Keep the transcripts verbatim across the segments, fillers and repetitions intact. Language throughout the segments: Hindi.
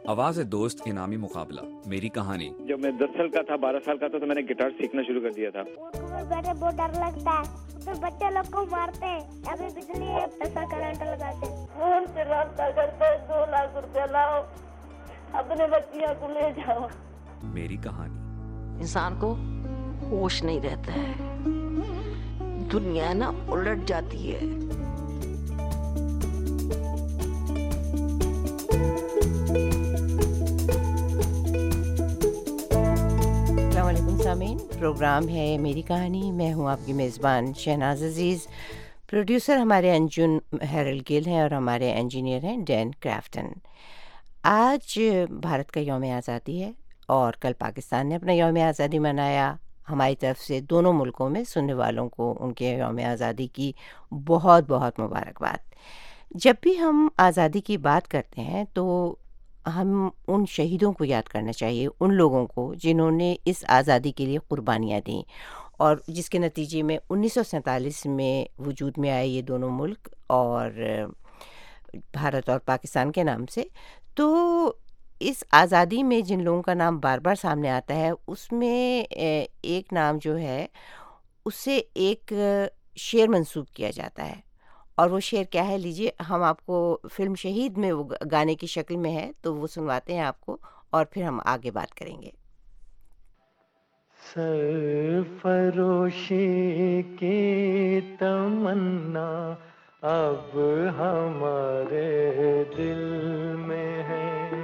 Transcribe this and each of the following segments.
आवाज दोस्त इनामी मुकाबला मेरी कहानी। जब मैं दस साल का था, बारह साल का था, तो मैंने गिटार सीखना शुरू कर दिया था। ऊपर बैठे बहुत डर लगता है, तो बच्चे लोग को मारते हैं, अभी बिजली है, ऐसा करंट लगाते हैं। फोन से रास्ता करते, दो लाख रुपया लाओ, अपने बच्चियों को ले जाओ। मेरी कहानी। इंसान को होश नहीं रहता है, दुनिया ना उलट जाती है। सामीन, प्रोग्राम है मेरी कहानी। मैं हूं आपकी मेज़बान शहनाज अजीज़। प्रोड्यूसर हमारे अंजुन हैरल गिल हैं और हमारे इंजीनियर हैं डैन क्राफ्टन। आज भारत का यौम आज़ादी है और कल पाकिस्तान ने अपना यौम आज़ादी मनाया। हमारी तरफ से दोनों मुल्कों में सुनने वालों को उनके यौम आज़ादी की बहुत बहुत मुबारकबाद। जब भी हम आज़ादी की बात करते हैं तो हम उन शहीदों को याद करना चाहिए, उन लोगों को जिन्होंने इस आज़ादी के लिए कुर्बानियाँ दी और जिसके नतीजे में उन्नीस सौ सैंतालीस में वजूद में आए ये दोनों मुल्क और भारत और पाकिस्तान के नाम से। तो इस आज़ादी में जिन लोगों का नाम बार बार सामने आता है उसमें एक नाम जो है उससे एक शेर मंसूब किया जाता है और वो शेर क्या है, लीजिए हम आपको फिल्म शहीद में वो गाने की शक्ल में है तो वो सुनवाते हैं आपको और फिर हम आगे बात करेंगे। सरफरोशी की तमन्ना अब हमारे दिल में है,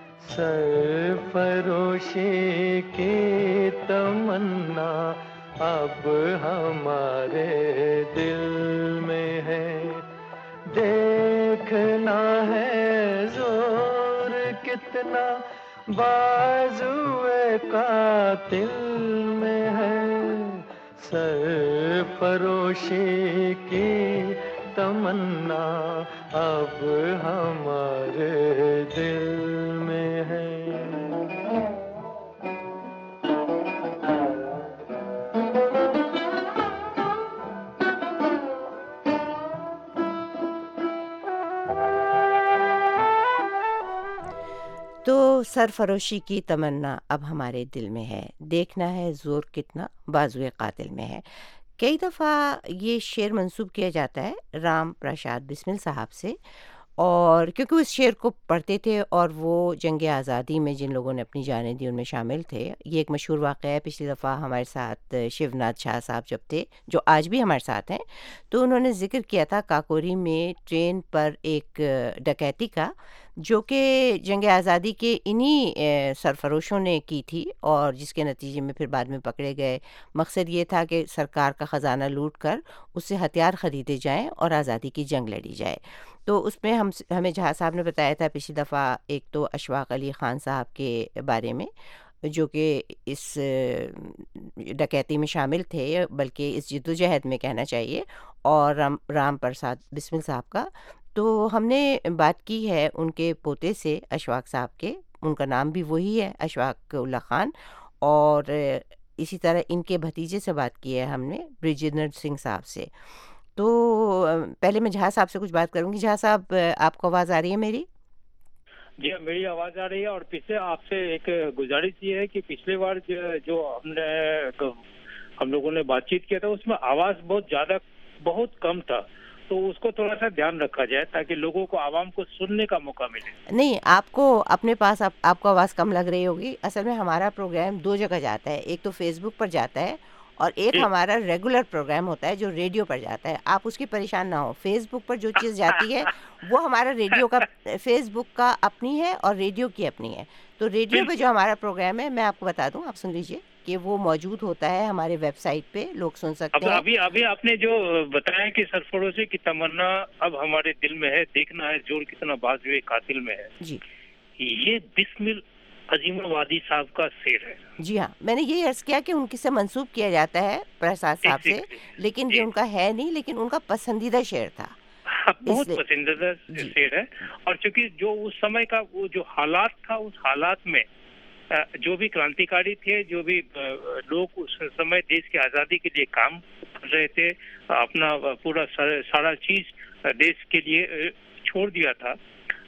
सरफरोशी की तमन्ना अब हमारे दिल में है। देखना है जोर कितना बाजुए कातिल में है, सरफरोशी की तमन्ना अब हमारे दिल में है। तो सरफरोशी की तमन्ना अब हमारे दिल में है, देखना है ज़ोर कितना बाजुए कातिल में है। कई दफ़ा ये शेर मंसूब किया जाता है राम प्रसाद बिस्मिल साहब से, और क्योंकि उस शेर को पढ़ते थे और वो जंग आज़ादी में जिन लोगों ने अपनी जानें दी उनमें शामिल थे। ये एक मशहूर वाक़या है। पिछली दफ़ा हमारे साथ शिवनाथ शाह साहब जब थे, जो आज भी हमारे साथ हैं, तो उन्होंने ज़िक्र किया था काकोरी में ट्रेन पर एक डकैती का, जो कि जंग आज़ादी के इन्हीं सरफरोशों ने की थी और जिसके नतीजे में फिर बाद में पकड़े गए। मकसद ये था कि सरकार का ख़जाना लूट कर उससे हथियार ख़रीदे जाएं और आज़ादी की जंग लड़ी जाए। तो उसमें हम हमें जहाँ साहब ने बताया था पिछली दफ़ा एक तो अशफाक अली ख़ान साहब के बारे में, जो कि इस डकैती में शामिल थे, बल्कि इस जद्दोजहद में कहना चाहिए, और राम राम प्रसाद बिस्मिल साहब का। तो हमने बात की है उनके पोते से अशफाक साहब के, उनका नाम भी वही है अशफाक उल्ला ख़ान, और इसी तरह इनके भतीजे से बात की है हमने ब्रिजेंद्र सिंह साहब से। तो पहले मैं जहाँ साहब से कुछ बात करूँगी। जहाँ साहब, आपको आवाज़ आ रही है मेरी? जी मेरी आवाज़ आ रही है। और पीछे आपसे एक गुजारिश ये है कि पिछले बार जो हमने हम लोगों ने बातचीत किया था उसमें आवाज़ बहुत ज़्यादा बहुत कम था, तो उसको थोड़ा सा ध्यान रखा जाए ताकि लोगों को, आवाम को सुनने का मौका मिले। नहीं, आपको अपने पास आप, आपको आवाज़ कम लग रही होगी। असल में हमारा प्रोग्राम दो जगह जाता है, एक तो फेसबुक पर जाता है और एक हमारा रेगुलर प्रोग्राम होता है जो रेडियो पर जाता है। आप उसकी परेशान ना हो, फेसबुक पर जो चीज़ जाती है वो हमारा रेडियो का, फेसबुक का अपनी है और रेडियो की अपनी है। तो रेडियो पे जो हमारा प्रोग्राम है, मैं आपको बता दूं, आप सुन लीजिए कि वो मौजूद होता है हमारे वेबसाइट पे, लोग सुन सकते अब हैं। अभी अभी आपने जो बताया कि सरफरोशी की तमन्ना अब हमारे दिल में है, देखना है जोर कितना बाजुए कातिल में है जी, ये बिस्मिल अजीमवादी साहब का शेर है। जी हाँ, मैंने ये अर्ज किया कि उनकी से मंसूब किया जाता है प्रसाद साहब से, लेकिन ये उनका है नहीं, लेकिन उनका पसंदीदा शेर था। हाँ, बहुत पसंदीदा शेर है। और चूंकि जो उस समय का वो जो हालात था, उस हालात में जो भी क्रांतिकारी थे, जो भी लोग उस समय देश की आज़ादी के लिए काम कर रहे थे, अपना पूरा सारा चीज देश के लिए छोड़ दिया था,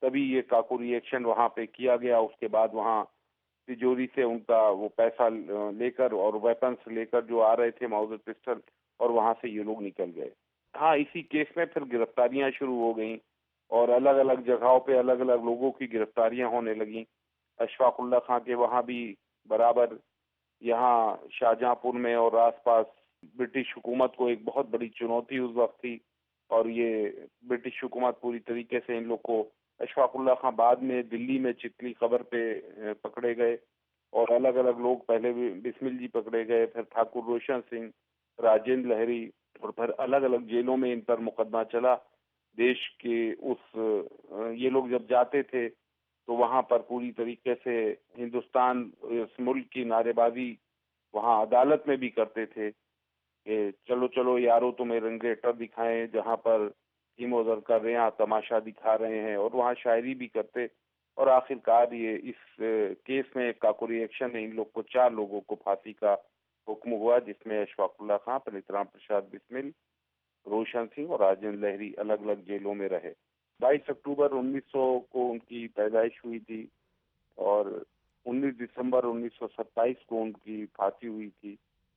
तभी ये काकू रिएक्शन वहाँ पे किया गया। उसके बाद वहाँ तिजोरी से उनका वो पैसा लेकर और वेपन्स लेकर जो आ रहे थे माउजर पिस्टल, और वहाँ से ये लोग निकल गए। हाँ, इसी केस में फिर गिरफ्तारियां शुरू हो गई और अलग अलग जगहों पे अलग अलग लोगों की गिरफ्तारियां होने लगी। अशफाकुल्ला खां के वहाँ भी बराबर, यहाँ शाहजहांपुर में और आसपास ब्रिटिश हुकूमत को एक बहुत बड़ी चुनौती उस वक्त थी, और ये ब्रिटिश हुकूमत पूरी तरीके से इन लोग को, अशफाकुल्ला खां बाद में दिल्ली में चितली कब्र पे पकड़े गए और अलग अलग लोग, पहले बिस्मिल जी पकड़े गए, फिर ठाकुर रोशन सिंह, राजेंद्र लहरी, और फिर अलग अलग जेलों में इन पर मुकदमा चला। देश के उस ये लोग जब जाते थे तो वहाँ पर पूरी तरीके से हिंदुस्तान, इस मुल्क की नारेबाजी वहाँ अदालत में भी करते थे कि चलो चलो यारो तुम्हें रंगेटर दिखाएं, जहाँ पर टीमोजर कर रहे हैं, तमाशा दिखा रहे हैं, और वहाँ शायरी भी करते। और आखिरकार ये इस केस में काकू रिएक्शन ने इन लोग को, चार लोगों को फांसी का हुक्म हुआ, जिसमें अशफाकुल्ला खां, पनितराम प्रसाद बिस्मिल, रोशन सिंह और राजेंद्र लहरी अलग अलग जेलों में रहे। बाईस अक्टूबर उन्नीस सौ को उनकी पैदाइश हुई थी और उन्नीस दिसंबर उन्नीस सौ सत्ताईस को उनकी फांसी हुई थी,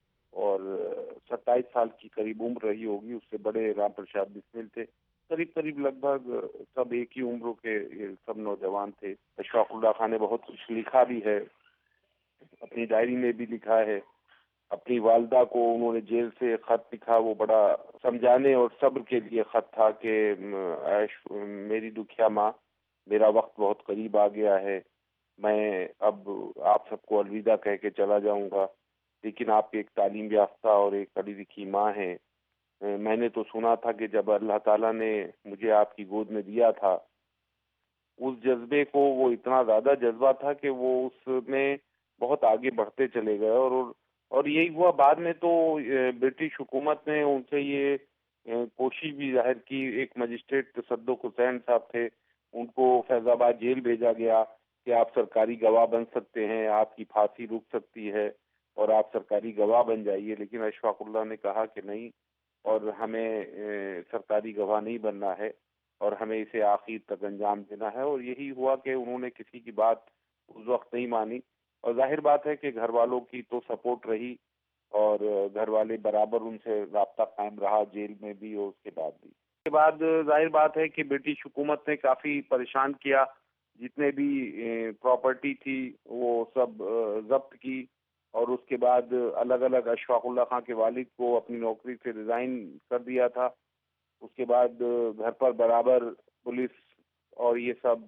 और सत्ताईस साल की करीब उम्र रही होगी। उससे बड़े राम प्रसाद बिस्मिल थे, करीब करीब लगभग सब एक ही उम्र के, ये सब नौजवान थे। अशफाकुल्ला खां ने बहुत कुछ लिखा भी है, अपनी डायरी में भी लिखा है। अपनी वालदा को उन्होंने जेल से खत लिखा, वो बड़ा समझाने और सब्र के लिए खत था कि मेरी दुखिया माँ, मेरा वक्त बहुत करीब आ गया है, मैं अब आप सबको अलविदा कह के चला जाऊंगा, लेकिन आप एक तालीम याफ्ता और एक पढ़ी लिखी माँ हैं। मैंने तो सुना था कि जब अल्लाह ताला ने मुझे आपकी गोद में दिया था, उस जज्बे को, वो इतना ज्यादा जज्बा था कि वो उसमें बहुत आगे बढ़ते चले गए, और और यही हुआ। बाद में तो ब्रिटिश हुकूमत ने उनसे ये कोशिश भी जाहिर की। एक मजिस्ट्रेट तसद्दुक हुसैन साहब थे, उनको फैजाबाद जेल भेजा गया कि आप सरकारी गवाह बन सकते हैं, आपकी फांसी रुक सकती है और आप सरकारी गवाह बन जाइए। लेकिन अशफाकुल्ला ने कहा कि नहीं, और हमें ए, सरकारी गवाह नहीं बनना है और हमें इसे आखिर तक अंजाम देना है। और यही हुआ कि उन्होंने किसी की बात उस वक्त नहीं मानी, और जाहिर बात है कि घर वालों की तो सपोर्ट रही और घर वाले बराबर उनसे राब्ता कायम रहा, जेल में भी और उसके बाद भी। उसके बाद जाहिर बात है कि ब्रिटिश हुकूमत ने काफ़ी परेशान किया, जितने भी प्रॉपर्टी थी वो सब जब्त की, और उसके बाद अलग अलग अशफाकुल्ला खां के वालिद को अपनी नौकरी से रिज़ाइन कर दिया था। उसके बाद घर पर बराबर पुलिस और ये सब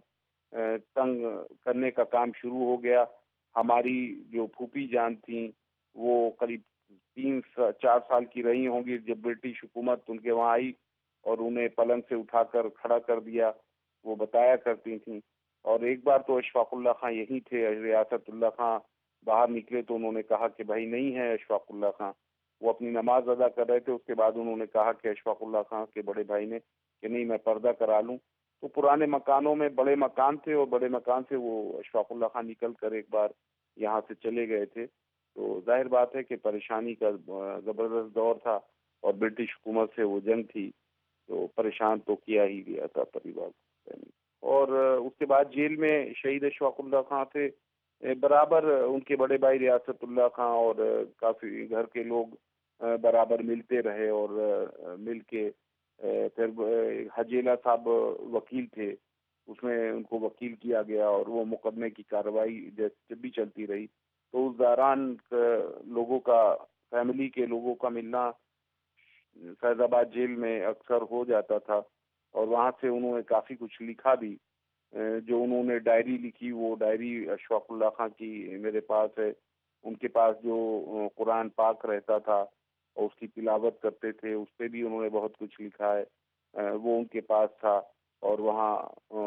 तंग करने का काम शुरू हो गया। हमारी जो फूफी जान थी वो करीब तीन चार साल की रही होंगी जब ब्रिटिश हुकूमत उनके वहाँ आई और उन्हें पलंग से उठाकर खड़ा कर दिया, वो बताया करती थी। और एक बार तो अशफाकुल्ला खां यहीं थे, रियासतुल्लाह खां बाहर निकले तो उन्होंने कहा कि भाई नहीं है अशफाकुल्ला खां, वो अपनी नमाज अदा कर रहे थे। उसके बाद उन्होंने कहा कि अशफाकुल्ला खां के बड़े भाई ने कि नहीं, मैं पर्दा करा लूँ। तो पुराने मकानों में बड़े मकान थे और बड़े मकान से वो अशफाकुल्ला खां निकल कर एक बार यहाँ से चले गए थे। तो जाहिर बात है कि परेशानी का ज़बरदस्त दौर था और ब्रिटिश हुकूमत से वो जंग थी, तो परेशान तो किया ही गया था परिवार को। और उसके बाद जेल में शहीद अशफाकुल्ला खां थे, बराबर उनके बड़े भाई रियासतुल्लाह खां और काफ़ी घर के लोग बराबर मिलते रहे, और मिल के फिर हजेला साहब वकील थे, उसमें उनको वकील किया गया और वो मुकदमे की कार्रवाई जब भी चलती रही। तो उस दौरान लोगों का, फैमिली के लोगों का मिलना फैजाबाद जेल में अक्सर हो जाता था, और वहाँ से उन्होंने काफ़ी कुछ लिखा भी। जो उन्होंने डायरी लिखी, वो डायरी अशफाकुल्ला खां की मेरे पास है। उनके पास जो कुरान पाक रहता था और उसकी तिलावत करते थे, उस पर भी उन्होंने बहुत कुछ लिखा है, वो उनके पास था। और वहाँ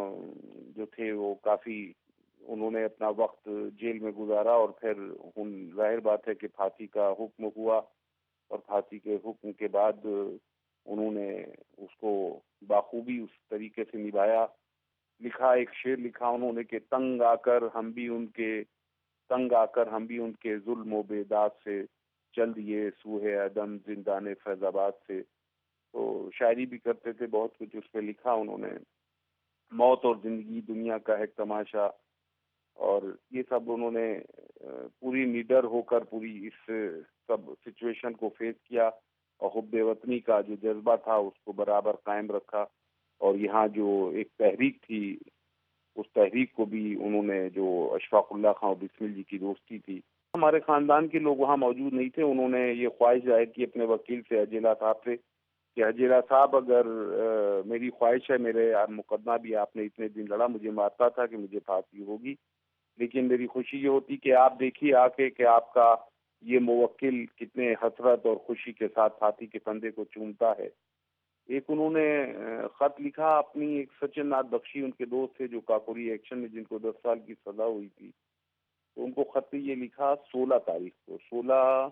जो थे वो काफ़ी, उन्होंने अपना वक्त जेल में गुजारा, और फिर उन जाहिर बात है कि फांसी का हुक्म हुआ, और फांसी के हुक्म के बाद उन्होंने उसको बाखूबी उस तरीके से निभाया। लिखा, एक शेर लिखा उन्होंने कि तंग आकर हम भी उनके तंग आकर हम भी उनके जुल्म बेदाद से चल दिए सूहे अदम जिंदाने फैजाबाद से। तो शायरी भी करते थे, बहुत कुछ उस पर लिखा उन्होंने। मौत और जिंदगी, दुनिया का है तमाशा, और ये सब उन्होंने पूरी निडर होकर पूरी इस सब सिचुएशन को फेस किया और हुब्बे वतनी का जो जज्बा था उसको बराबर कायम रखा। और यहाँ जो एक तहरीक थी, उस तहरीक को भी उन्होंने, जो अशफाकुल्लाह खां और बिस्मिल जी की दोस्ती थी, हमारे ख़ानदान के लोग वहाँ मौजूद नहीं थे, उन्होंने ये ख्वाहिश जाहिर की अपने वकील से, हजेला साहब से, कि हजेला साहब अगर आ, मेरी ख्वाहिश है, मेरे मुकदमा भी आपने इतने दिन लड़ा, मुझे मारता था कि मुझे फांसी होगी, लेकिन मेरी खुशी ये होती कि आप देखिए आके कि आपका ये मुवक्किल कितने हसरत और खुशी के साथ फांसी के फंदे को चूमता है। एक उन्होंने ख़त लिखा अपनी, एक सचिन नाथ बख्शी उनके दोस्त थे जो काकोरी एक्शन में, जिनको दस साल की सज़ा हुई थी, तो उनको ख़त ये लिखा सोलह तारीख को, सोलह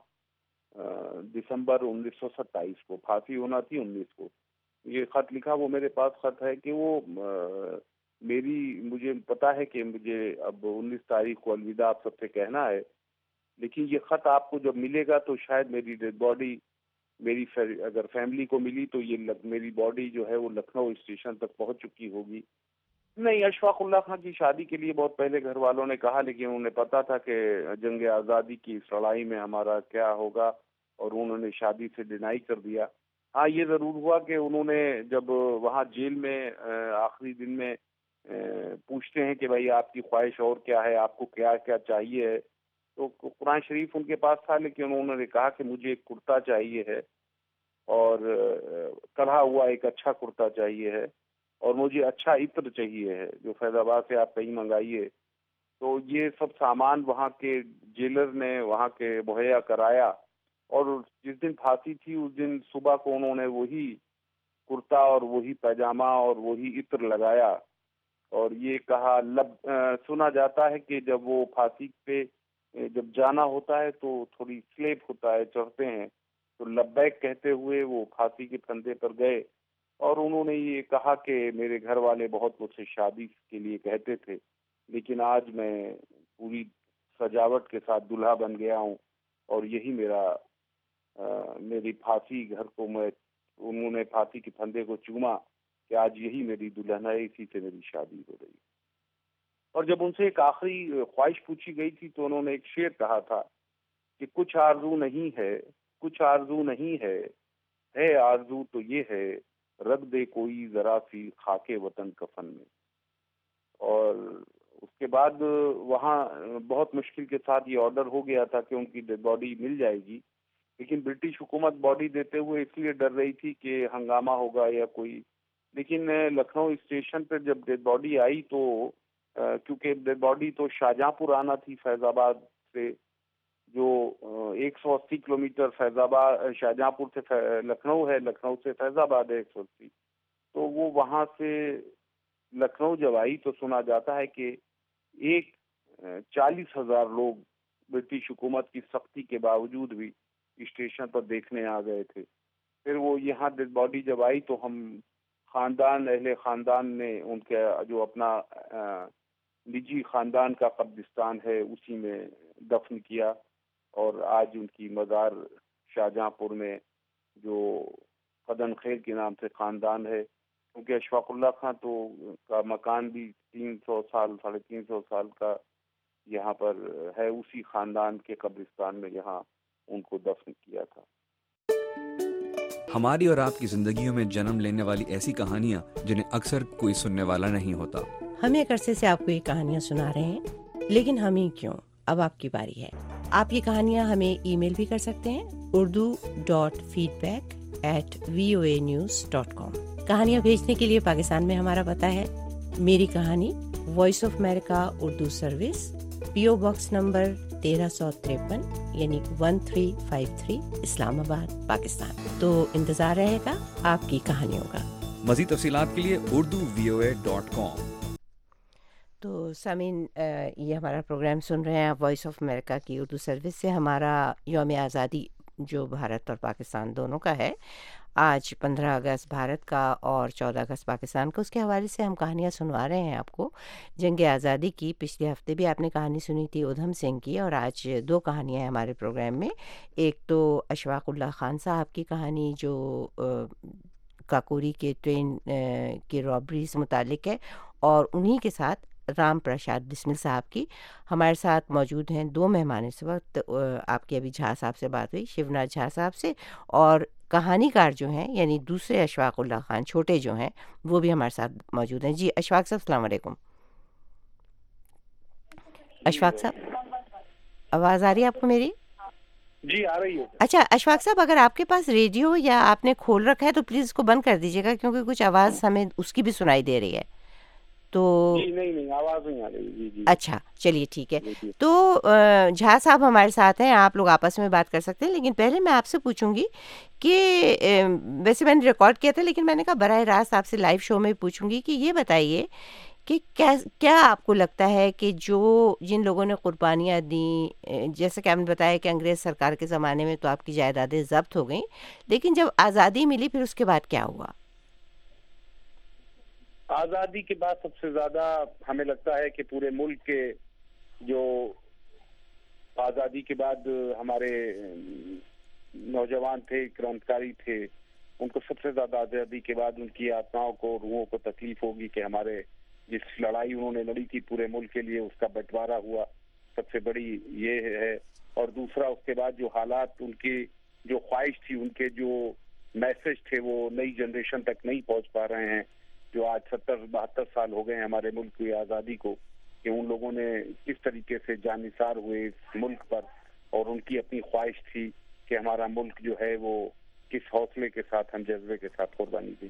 दिसंबर उन्नीस सौ सत्ताईस को, फांसी होना थी उन्नीस को। ये ख़त लिखा, वो मेरे पास ख़त है कि वो आ, मेरी, मुझे पता है कि मुझे अब उन्नीस तारीख को अलविदा आप सबसे कहना है, लेकिन ये ख़त आपको जब मिलेगा तो शायद मेरी डेड बॉडी, मेरी अगर फैमिली को मिली तो ये लग, मेरी बॉडी जो है वो लखनऊ स्टेशन तक पहुंच चुकी होगी। नहीं, अशफाकुल्लाह खां की शादी के लिए बहुत पहले घर वालों ने कहा, लेकिन उन्हें पता था कि जंग आज़ादी की इस लड़ाई में हमारा क्या होगा, और उन्होंने शादी से डिनाई कर दिया। हाँ, ये ज़रूर हुआ कि उन्होंने जब वहाँ जेल में आखिरी दिन में पूछते हैं कि भाई आपकी ख्वाहिश और क्या है, आपको क्या क्या चाहिए है, तो कुरान शरीफ उनके पास था, लेकिन उन्होंने कहा कि मुझे एक कुर्ता चाहिए है, और कढ़ा हुआ एक अच्छा कुर्ता चाहिए है, और मुझे अच्छा इत्र चाहिए है जो फैज़ाबाद से आप कहीं मंगाइए। तो ये सब सामान वहाँ के जेलर ने वहाँ के मुहैया कराया, और जिस दिन फांसी थी उस दिन सुबह को उन्होंने वही कुर्ता और वही पैजामा और वही इत्र लगाया, और ये कहा, लब आ, सुना जाता है कि जब वो फांसी पे जब जाना होता है तो थोड़ी स्लेप होता है, चढ़ते हैं, तो लब्बैक कहते हुए वो फांसी के फंदे पर गए, और उन्होंने ये कहा कि मेरे घर वाले बहुत मुझसे शादी के लिए कहते थे, लेकिन आज मैं पूरी सजावट के साथ दूल्हा बन गया हूँ, और यही मेरा आ, मेरी फांसी घर को, मैं, उन्होंने फांसी के फंदे को चूमा कि आज यही मेरी दुल्हन है, इसी से मेरी शादी हो रही। और जब उनसे एक आखिरी ख्वाहिश पूछी गई थी तो उन्होंने एक शेर कहा था कि कुछ आरजू नहीं है, कुछ आरजू नहीं है, है आरजू तो ये है, रख दे कोई जरा सी खाके वतन कफन में। और उसके बाद वहाँ बहुत मुश्किल के साथ ये ऑर्डर हो गया था कि उनकी डेड बॉडी मिल जाएगी, लेकिन ब्रिटिश हुकूमत बॉडी देते हुए इसलिए डर रही थी कि हंगामा होगा या कोई, लेकिन लखनऊ स्टेशन पर जब डेड बॉडी आई तो क्योंकि डेड बॉडी तो शाहजहांपुर आना थी फैज़ाबाद से, जो एक सौ अस्सी किलोमीटर फैज़ाबाद शाहजहांपुर से लखनऊ है, लखनऊ से फैज़ाबाद है एक सौ अस्सी, तो वो वहाँ से लखनऊ जब आई तो सुना जाता है कि एक चालीस हजार लोग ब्रिटिश हुकूमत की सख्ती के बावजूद भी स्टेशन पर देखने आ गए थे। फिर वो यहाँ डेड बॉडी जब आई तो हम खानदान, अहले खानदान ने उनके जो अपना निजी खानदान का कब्रिस्तान है उसी में दफन किया, और आज उनकी मज़ार शाहजहांपुर में जो फदन खैर के नाम से खानदान है, क्योंकि अशफाकुल्लाह खां तो का मकान भी तीन सौ साल साढ़े तीन सौ साल का यहाँ पर है, उसी खानदान के कब्रिस्तान में यहाँ उनको दफन किया था। हमारी और आपकी जिंदगियों में जन्म लेने वाली ऐसी कहानियाँ जिन्हें अक्सर कोई सुनने वाला नहीं होता। हम एक अरसे से आपको ये कहानियाँ सुना रहे हैं, लेकिन हम ही क्यों, अब आपकी बारी है। आप ये कहानियाँ हमें ईमेल भी कर सकते हैं, Urdu dot feedback at V O A news dot com. कहानियाँ भेजने के लिए पाकिस्तान में हमारा पता है मेरी कहानी, voice of America Urdu service, PO box number तेरह सौ तिरपन यानी one three five three Islamabad Pakistan. तो इंतजार रहेगा आपकी कहानियों का। मज़ीद तफसीलात के लिए Urdu V O A dot com. तो सामीन, ये हमारा प्रोग्राम सुन रहे हैं आप वॉइस ऑफ अमेरिका की उर्दू सर्विस से। हमारा यौम आज़ादी जो भारत और पाकिस्तान दोनों का है, आज पंद्रह अगस्त भारत का और चौदह अगस्त पाकिस्तान का, उसके हवाले से हम कहानियाँ सुनवा रहे हैं आपको जंग आज़ादी की। पिछले हफ्ते भी आपने कहानी सुनी थी उधम सिंह की, और आज दो कहानियाँ हैं हमारे प्रोग्राम में। एक तो अशफाकुल्लाह खान साहब की कहानी जो काकोरी के ट्रेन की रॉबरी से मुतालिक है, और उन्हीं के साथ राम प्रसाद बिस्मिल साहब की। हमारे साथ मौजूद हैं दो मेहमान इस वक्त। अ, आपकी अभी झा साहब से बात हुई, शिवनाथ झा साहब से, और कहानीकार जो हैं यानी दूसरे अशफाक उल्लाह खान छोटे जो हैं वो भी हमारे साथ मौजूद हैं। जी अशफाक साहब, अस्सलाम वालेकुम। अशफाक साहब, आवाज़ आ रही है आपको मेरी? जी आ रही है। अच्छा अशफाक साहब, अगर आपके पास रेडियो या आपने खोल रखा है तो प्लीज़ इसको बंद कर दीजिएगा, क्योंकि कुछ आवाज़ हमें उसकी भी सुनाई दे रही है। तो जी नहीं नहीं आवाज़ नहीं आ रही। जी जी अच्छा चलिए ठीक है। जी, जी। तो अ, झा साहब हमारे साथ हैं, आप लोग आपस में बात कर सकते हैं, लेकिन पहले मैं आपसे पूछूंगी कि अ, वैसे मैंने रिकॉर्ड किया था लेकिन मैंने कहा बराह रास्त आपसे लाइव शो में पूछूंगी कि ये बताइए कि क्या क्या आपको लगता है कि जो जिन लोगों ने कुर्बानियाँ दी, अ, जैसे कि आपने बताया कि अंग्रेज़ सरकार के ज़माने में तो आपकी जायदादें ज़ब्त हो गई, लेकिन जब आज़ादी मिली फिर उसके बाद क्या हुआ? आज़ादी के बाद सबसे ज्यादा हमें लगता है कि पूरे मुल्क के जो आज़ादी के बाद हमारे नौजवान थे, क्रांतिकारी थे, उनको सबसे ज्यादा आज़ादी के बाद उनकी आत्माओं को, रूहों को तकलीफ होगी कि हमारे जिस लड़ाई उन्होंने लड़ी थी पूरे मुल्क के लिए उसका बंटवारा हुआ, सबसे बड़ी ये है। और दूसरा उसके बाद जो हालात, उनकी जो ख्वाहिश थी, उनके जो मैसेज थे वो नई जनरेशन तक नहीं पहुंच पा रहे हैं। जो आज सत्तर बहत्तर साल हो गए हमारे मुल्क की आज़ादी को, कि उन लोगों ने किस तरीके से जानिसार हुए इस मुल्क पर, और उनकी अपनी ख्वाहिश थी कि हमारा मुल्क जो है वो किस हौसले के साथ, हम जज्बे के साथ कुर्बानी दी।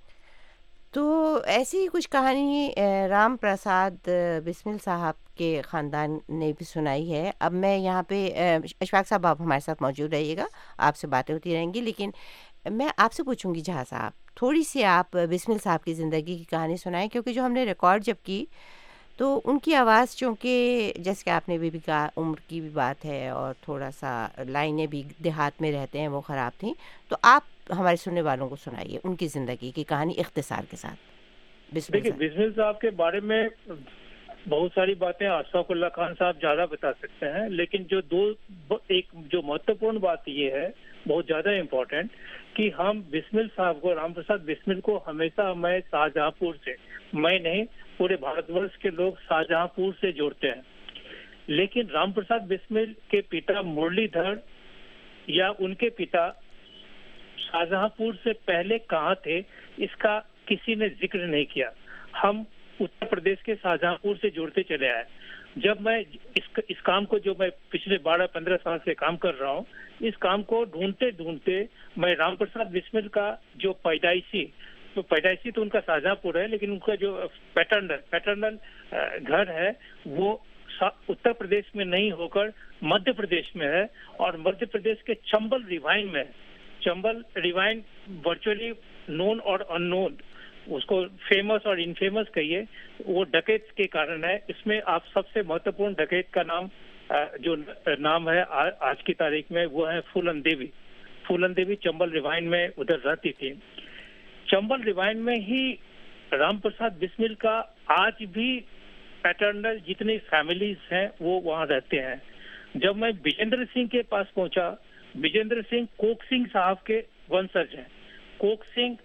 तो ऐसी ही कुछ कहानी अ, राम प्रसाद अ, बिस्मिल साहब के ख़ानदान ने भी सुनाई है। अब मैं यहाँ पे अ, अशफाक साहब आप हमारे साथ मौजूद रहिएगा, आपसे बातें होती रहेंगी, लेकिन मैं आपसे पूछूंगी झा साहब, थोड़ी सी आप बिस्मिल साहब की ज़िंदगी की कहानी सुनाएं, क्योंकि जो हमने रिकॉर्ड जब की तो उनकी आवाज़, चूँकि जैसे कि आपने भी, भी कहा उम्र की भी बात है और थोड़ा सा लाइनें भी देहात में रहते हैं वो ख़राब थी, तो आप हमारे सुनने वालों को सुनाइए उनकी ज़िंदगी की कहानी इख्तिसार के साथ। बिस्मिल देखिए, साहब। बिस्मिल साहब के बारे में बहुत सारी बातें अशफाक उल्लाह खान साहब ज्यादा बता सकते हैं, लेकिन जो दो एक जो महत्वपूर्ण बात ये है, बहुत ज्यादा इम्पोर्टेंट, कि हम बिस्मिल साहब को, राम प्रसाद बिस्मिल को हमेशा मैं शाहजहांपुर से, मैं नहीं पूरे भारतवर्ष के लोग शाहजहांपुर से जोड़ते हैं। लेकिन राम प्रसाद बिस्मिल के पिता मुरलीधर या उनके पिता शाहजहांपुर से पहले कहाँ थे, इसका किसी ने जिक्र नहीं किया। हम उत्तर प्रदेश के शाहजहांपुर से जुड़ते चले आए। जब मैं इस इस काम को, जो मैं पिछले बारह पंद्रह साल से काम कर रहा हूँ, इस काम को ढूंढते ढूंढते मैं राम प्रसाद बिस्मिल का जो पैदाइशी, तो पैदाइशी तो उनका शाहजहांपुर है, लेकिन उनका जो पैटर्नल पैटर्नल घर है वो उत्तर प्रदेश में नहीं होकर मध्य प्रदेश में है, और मध्य प्रदेश के चंबल रिवाइन में है। चंबल रिवाइन वर्चुअली नोन और अननोन, उसको फेमस और इनफेमस कहिए, वो डकैत के कारण है। इसमें आप सबसे महत्वपूर्ण डकैत का नाम, जो नाम है आज की तारीख में, वो है फूलन देवी। फूलन देवी चंबल रिवाइन में उधर रहती थी। चंबल रिवाइन में ही राम प्रसाद बिस्मिल का आज भी पैटर्नल जितनी फैमिलीज हैं वो वहाँ रहते हैं। जब मैं विजेंद्र सिंह के पास पहुंचा, विजेंद्र सिंह कोक सिंह साहब के वंशज हैं। कोक सिंह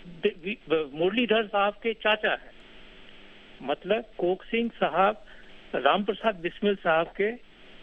मुरलीधर साहब के चाचा हैं, मतलब कोक सिंह साहब राम प्रसाद बिस्मिल साहब के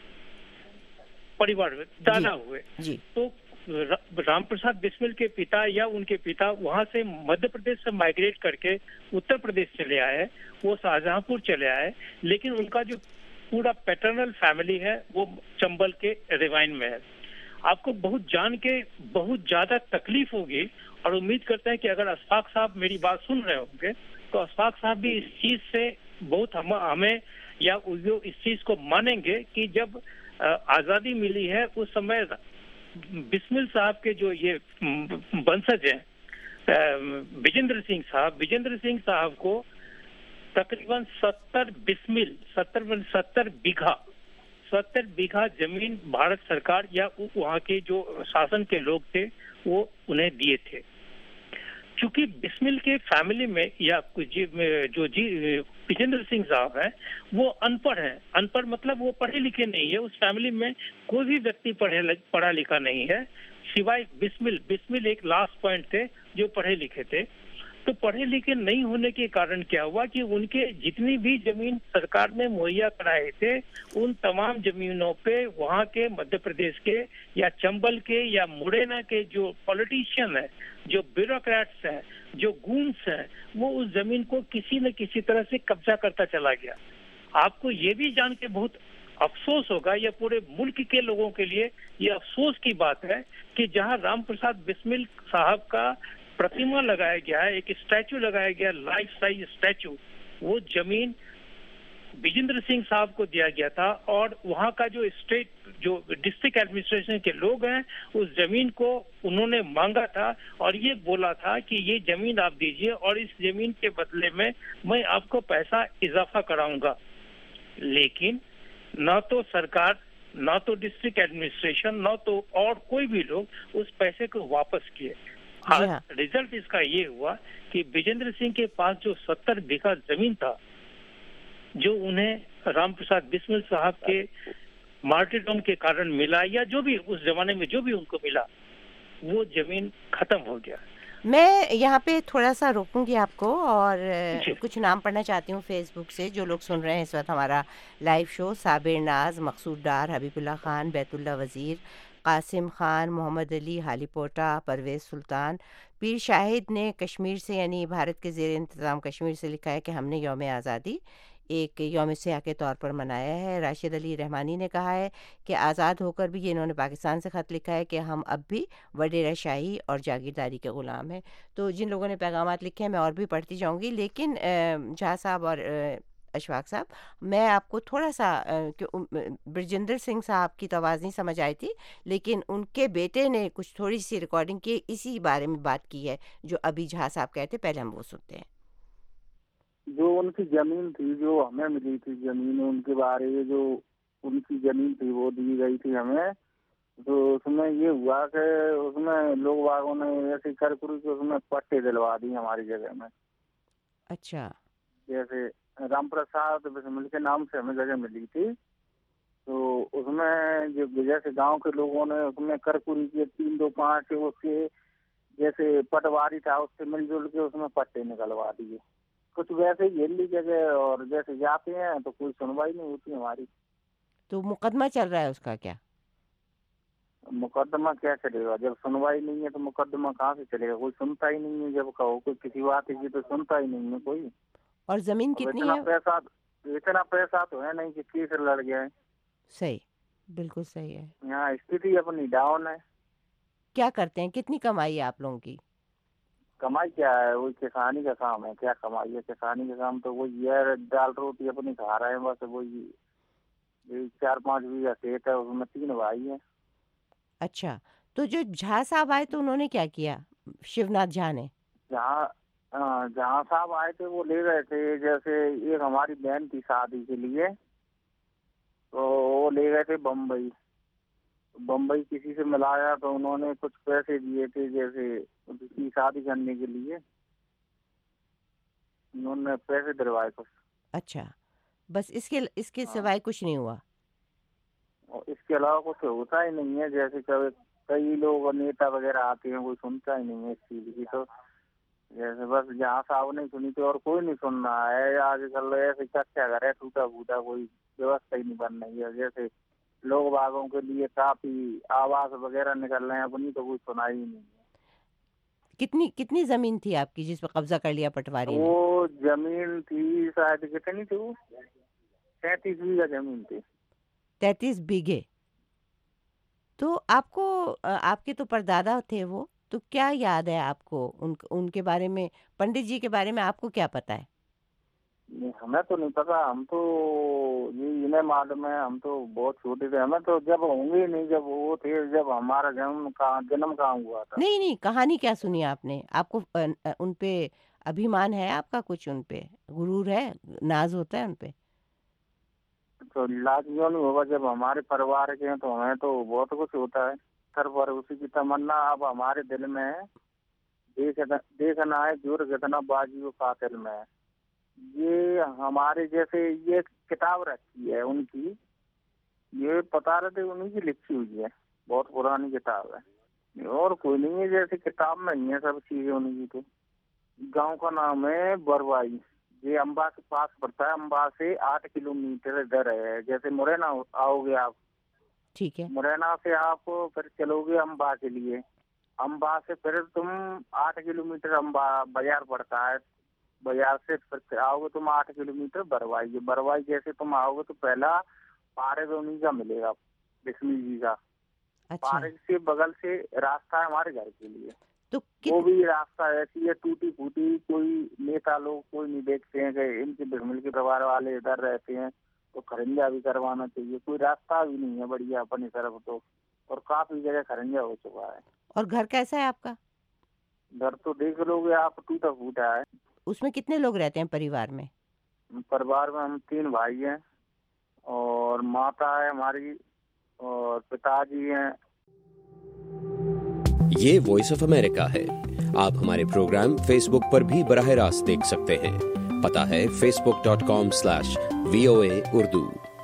परिवार में दादा हुए। जी। तो राम प्रसाद बिस्मिल के पिता या उनके पिता वहां से मध्य प्रदेश से माइग्रेट करके उत्तर प्रदेश चले आए, वो शाहजहांपुर चले आए, लेकिन उनका जो पूरा पैटर्नल फैमिली है वो चंबल के रिवाइन में है। आपको बहुत जान के बहुत ज्यादा तकलीफ होगी, और उम्मीद करते हैं कि अगर अशफाक साहब मेरी बात सुन रहे होंगे तो अशफाक साहब भी इस चीज से बहुत हम, हमें या वो इस चीज को मानेंगे कि जब आजादी मिली है उस समय बिस्मिल साहब के जो ये वंशज हैं, विजेंद्र सिंह साहब, विजेंद्र सिंह साहब को तकरीबन सत्तर बिस्मिल सत्तर सत्तर बीघा सत्तर बीघा जमीन भारत सरकार या वहाँ के जो शासन के लोग थे वो उन्हें दिए थे। चूंकि बिस्मिल के फैमिली में या जी, जो जी विजेंद्र सिंह साहब हैं वो अनपढ़ हैं। अनपढ़ मतलब वो पढ़े लिखे नहीं है। उस फैमिली में कोई भी व्यक्ति पढ़े पढ़ा लिखा नहीं है, सिवाय बिस्मिल। बिस्मिल एक लास्ट पॉइंट थे जो पढ़े लिखे थे। तो पढ़े लिखे नहीं होने के कारण क्या हुआ कि उनके जितनी भी जमीन सरकार ने मुहैया कराए थे, उन तमाम जमीनों पे वहाँ के मध्य प्रदेश के या चंबल के या मुरैना के जो पॉलिटिशियन है, जो ब्यूरोक्रेट्स हैं, जो गूंस हैं, वो उस जमीन को किसी न किसी तरह से कब्जा करता चला गया। आपको ये भी जान के बहुत अफसोस होगा, या पूरे मुल्क के लोगों के लिए ये अफसोस की बात है कि जहां राम प्रसाद बिस्मिल साहब का प्रतिमा लगाया गया है, एक स्टैचू लगाया गया, लाइफ साइज स्टैचू, वो जमीन विजेंद्र सिंह साहब को दिया गया था और वहाँ का जो स्टेट जो डिस्ट्रिक्ट एडमिनिस्ट्रेशन के लोग हैं, उस जमीन को उन्होंने मांगा था और ये बोला था कि ये जमीन आप दीजिए और इस जमीन के बदले में मैं आपको पैसा इजाफा कराऊंगा। लेकिन न तो सरकार, न तो डिस्ट्रिक्ट एडमिनिस्ट्रेशन, न तो और कोई भी लोग उस पैसे को वापस किए। आज रिजल्ट इसका ये हुआ कि विजेंद्र सिंह के पास जो सत्तर बीघा जमीन था, जो उन्हें राम प्रसाद बिस्मिल साहब के मार्टिरडम के कारण मिला, या जो भी उस जमाने में जो भी उनको मिला, वो जमीन खत्म हो गया। मैं यहाँ पे थोड़ा सा रोकूंगी आपको और कुछ नाम पढ़ना चाहती हूँ फेसबुक से जो लोग सुन रहे हैं इस वक्त हमारा लाइव शो। साबिर नाज, मकसूद डार, हबीबुल्ला खान, बैतुल्ला वज़ीर, कासिम खान, मोहम्मद अली, हालीपोटा, परवेज़ सुल्तान, पीर शाहिद ने कश्मीर से यानी भारत के ज़ेर इंतज़ाम कश्मीर से लिखा है कि हमने यौम आज़ादी एक यौम सियाह के तौर पर मनाया है। राशिद अली रहमानी ने कहा है कि आज़ाद होकर भी ये इन्होंने पाकिस्तान से ख़त लिखा है कि हम अब भी वडेरा शाही और जागीरदारी के ग़ुलाम हैं। तो जिन लोगों ने पैगामात लिखे हैं मैं और भी पढ़ती जाऊँगी, लेकिन झा साहब और अशफाक साहब, मैं आपको थोड़ा सा ब्रजेंद्र सिंह साहब की तो आवाज़ नहीं समझ आई थी, लेकिन उनके बेटे ने कुछ थोड़ी सी रिकॉर्डिंग की, इसी बारे में बात की है जो अभी झा साहब कहते। पहले हम वो सुनते हैं। जो उनकी जमीन थी, जो हमें मिली थी जमीन, उनके बारे में जो उनकी जमीन थी वो दी गई थी हमें, तो उसमें ये हुआ कि उसमें लोग बागों ने ऐसे कर कुरी के उसमें पट्टे दिलवा दी हमारी जगह में। अच्छा। जैसे राम प्रसाद बिस्मिल के नाम से हमें जगह मिली थी, तो उसमें जो जैसे गांव के लोगों ने उसमें कर कुरी के तीन दो पाँच उसके जैसे पटवारी था उससे मिलजुल के उसमें पट्टे निकलवा दिए। कुछ वैसे ही हिली जगह और जैसे जाते हैं तो कोई सुनवाई नहीं होती हमारी। तो मुकदमा चल रहा है उसका क्या? मुकदमा क्या चलेगा जब सुनवाई नहीं है, तो मुकदमा कहाँ से चलेगा? कोई सुनता ही नहीं है। जब कहो कोई किसी बात की तो सुनता ही नहीं है कोई। और जमीन कितनी इतना है? पैसा इतना पैसा तो है नहीं कि केस लड़ गया। सही, बिल्कुल सही है। यहाँ स्थिति अपनी डाउन है। क्या करते हैं, कितनी कमाई है आप लोगों की? कमाई क्या है, वही किसानी का काम है। क्या कमाई है? किसानी का काम तो वही है, दाल रोटी अपनी खा रहे हैं बस। वही चार पाँच बीघा खेत है, उसमें तीन भाई है। अच्छा, तो जो झा साहब आए तो उन्होंने क्या किया, शिवनाथ झा ने? जहाँ जहाँ साहब आए थे वो ले गए थे, जैसे एक हमारी बहन की शादी के लिए, तो वो ले गए थे बम्बई। बम्बई किसी से मिलाया तो उन्होंने कुछ पैसे दिए थे, जैसे उसकी शादी करने के लिए उन्होंने पैसे दिलवाए कुछ। अच्छा, बस इसके इसके सिवाय कुछ नहीं हुआ? और इसके अलावा कुछ होता ही नहीं है। जैसे कभी कई लोग नेता वगैरह आते हैं, कोई सुनता ही नहीं है इस चीज की। तो जैसे बस जहाँ साहब नहीं सुनी थी और कोई नहीं सुन रहा है आजकल। ऐसे क्या क्या करे, टूटा फूटा कोई व्यवस्था ही नहीं बन रही है। जैसे लोग बागों के लिए काफी आवास वगैरह निकल रहे हैं अपनी, तो कोई सुनाई ही नहीं है। कितनी कितनी जमीन थी आपकी जिस पर कब्जा कर लिया पटवारी ने? वो जमीन थी शायद, कितनी थी वो, तैतीस बीघा जमीन थी। तैतीस बीघे। तो आपको, आपके तो परदादा थे वो, तो क्या याद है आपको उन उनके बारे में, पंडित जी के बारे में आपको क्या पता है? नहीं, हमें तो नहीं पता। हम तो ये इन्हें मालूम है, हम तो बहुत छोटे थे। हमें तो जब होंगे ही नहीं, जब वो थे, जब हमारा जन्म कहाँ जन्म कहाँ हुआ था। नहीं नहीं, कहानी क्या सुनी आपने? आपको उन पे अभिमान है आपका, कुछ उन पे गुरूर है, नाज होता है उन पे? तो लाज क्यों नहीं होगा, जब हमारे परिवार के हैं तो हमें तो बहुत कुछ होता है। सर पर उसी की तमन्ना अब हमारे दिल में है। देख देखना है जोर कितना बाजी वो कातिल में है। ये हमारे जैसे ये किताब रखी है उनकी, ये पता रहे थे उन्हीं की लिखी हुई है, बहुत पुरानी किताब है और कोई नहीं है। जैसे किताब में ही है सब चीजें उनकी। तो गांव का नाम है बरवाई। ये अम्बा के पास पड़ता है। अम्बा से आठ किलोमीटर इधर है। जैसे मुरैना आओगे आप, ठीक है, मुरैना से आप फिर चलोगे अम्बा के लिए। अम्बा से फिर तुम आठ किलोमीटर अम्बा बाजार पड़ता है। बाजार से फिर आओगे तुम आठ किलोमीटर बरवाई। बरवाई जैसे तुम आओगे तो पहला पारग उन्हीं का मिलेगा, बिस्मी जी का। अच्छा, पारग से बगल से रास्ता है हमारे घर के लिए। तो वो कित भी रास्ता ऐसी है टूटी फूटी। कोई नेता लोग कोई नहीं देखते हैं कि इनके बिरमिल के परिवार वाले इधर रहते हैं तो खरंजा भी करवाना चाहिए। कोई रास्ता भी नहीं है बढ़िया अपनी तरफ तो, और काफी जगह खरंजा हो चुका है। और घर कैसा है आपका? घर तो देख लोगे आप, टूटा फूटा है। उसमें कितने लोग रहते हैं परिवार में? परिवार में हम तीन भाई हैं और माता है हमारी और पिताजी हैं। ये वॉइस ऑफ अमेरिका है। आप हमारे प्रोग्राम फेसबुक पर भी बराह रास्त देख सकते हैं। पता है Facebook dot com slash V O A Urdu.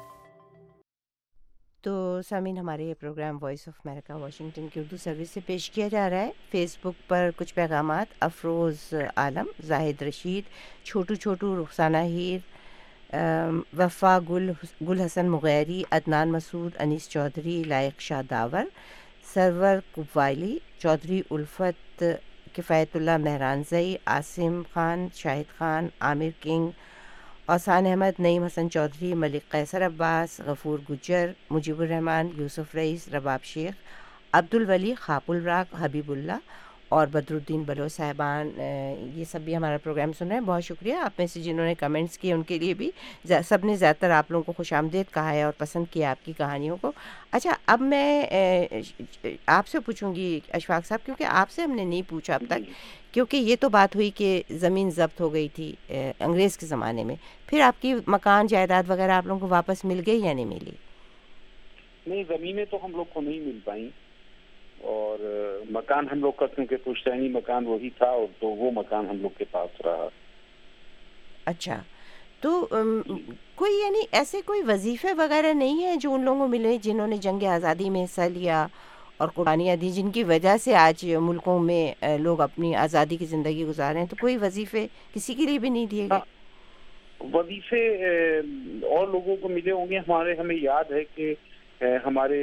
तो सामीन, हमारे ये program voice of America Washington की उर्दू सर्विस से पेश किया जा रहा है। फेसबुक पर कुछ पैगामात अफरोज़ आलम, जाहिद रशीद, छोटू छोटू, रुखसाना हीर, वफ़ा गुल गुल हसन मुगैरी, अदनान मसूद, अनीस चौधरी, लायक शाह दावर, सरवर कुबवाली, चौधरी उल्फत, किफ़ायतुल्लाह मेहरानजई, आसिम खान, शाहिद खान, आमिर किंग, औसान अहमद, नईम हसन चौधरी, मलिक कैसर अब्बास, गफूर गुज्जर, मुजीबुर रहमान, यूसुफ रईस, रबाब शेख, अब्दुल वली, खापुल राग, हबीबुल्ला और बदरुद्दीन बलो साहिबान, ये सब भी हमारा प्रोग्राम सुन रहे हैं। बहुत शुक्रिया। आप में से जिन्होंने कमेंट्स किए उनके लिए भी सब ने ज़्यादातर आप लोगों को खुशामदीद कहा है और पसंद किया आपकी कहानियों को। अच्छा, अब मैं आपसे पूछूंगी अशफाक साहब, क्योंकि आपसे हमने नहीं पूछा अब तक, क्योंकि ये तो बात हुई कि ज़मीन ज़ब्त हो गई थी अंग्रेज़ के ज़माने में। फिर आपकी मकान जायदाद वगैरह आप लोगों को वापस मिल गई या नहीं मिली? नहीं, ज़मीनें तो हम लोग को नहीं मिल पाई और मकान हम लोग का क्योंकि पुश्तैनी मकान वही था और तो वो मकान हम लोग के पास रहा। अच्छा, तो अम, कोई यानी ऐसे कोई वजीफे वगैरह नहीं है जो उन लोगों को मिले जिन्होंने जंग आज़ादी में हिस्सा लिया और कुर्बानियाँ दी, जिनकी वजह से आज मुल्कों में अ, लोग अपनी आज़ादी की ज़िंदगी गुजार रहे हैं? तो कोई वजीफे किसी के लिए भी नहीं दिए गए? वजीफे और लोगों को मिले होंगे। हमारे हमें याद है कि हमारे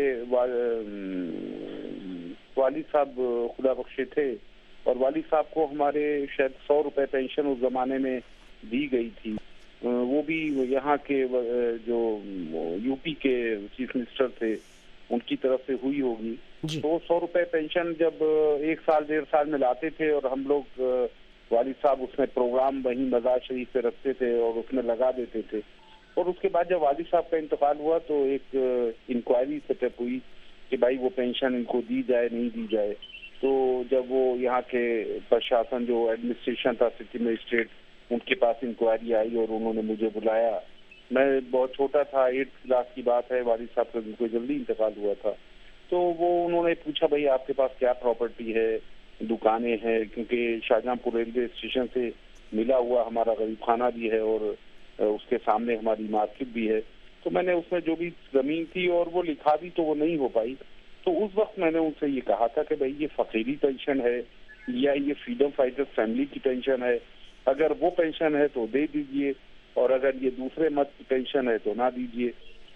वालिद साहब खुदा बख्शे थे और वालिद साहब को हमारे शायद सौ रुपए पेंशन उस जमाने में दी गई थी। वो भी यहाँ के जो यूपी के चीफ मिनिस्टर थे उनकी तरफ से हुई होगी। तो सौ रुपए पेंशन जब एक साल डेढ़ साल में लाते थे और हम लोग वालिद साहब उसमें प्रोग्राम वहीं मज़ार शरीफ पे रखते थे और उसमें लगा देते थे। और उसके बाद जब वालिद साहब का इंतकाल हुआ तो एक इंक्वायरी सेटअप हुई कि भाई वो पेंशन इनको दी जाए नहीं दी जाए। तो जब वो यहाँ के प्रशासन जो एडमिनिस्ट्रेशन था सिटी मजिस्ट्रेट, उनके पास इंक्वायरी आई और उन्होंने मुझे बुलाया। मैं बहुत छोटा था, एट्थ क्लास की बात है, वालिद साहब का बिल्कुल जल्दी इंतकाल हुआ था। तो वो उन्होंने पूछा भाई आपके पास क्या प्रॉपर्टी है, दुकानें हैं, क्योंकि शाहजहांपुर रेलवे स्टेशन से मिला हुआ हमारा गरीब खाना भी है और उसके सामने हमारी मार्केट भी है। तो मैंने उसमें जो भी जमीन थी और वो लिखा दी तो वो नहीं हो पाई। तो उस वक्त मैंने उनसे ये कहा था कि भाई ये फकीरी पेंशन है या ये फ्रीडम फाइटर फैमिली की पेंशन है, अगर वो पेंशन है तो दे दीजिए और अगर ये दूसरे मत की पेंशन है तो ना दीजिए।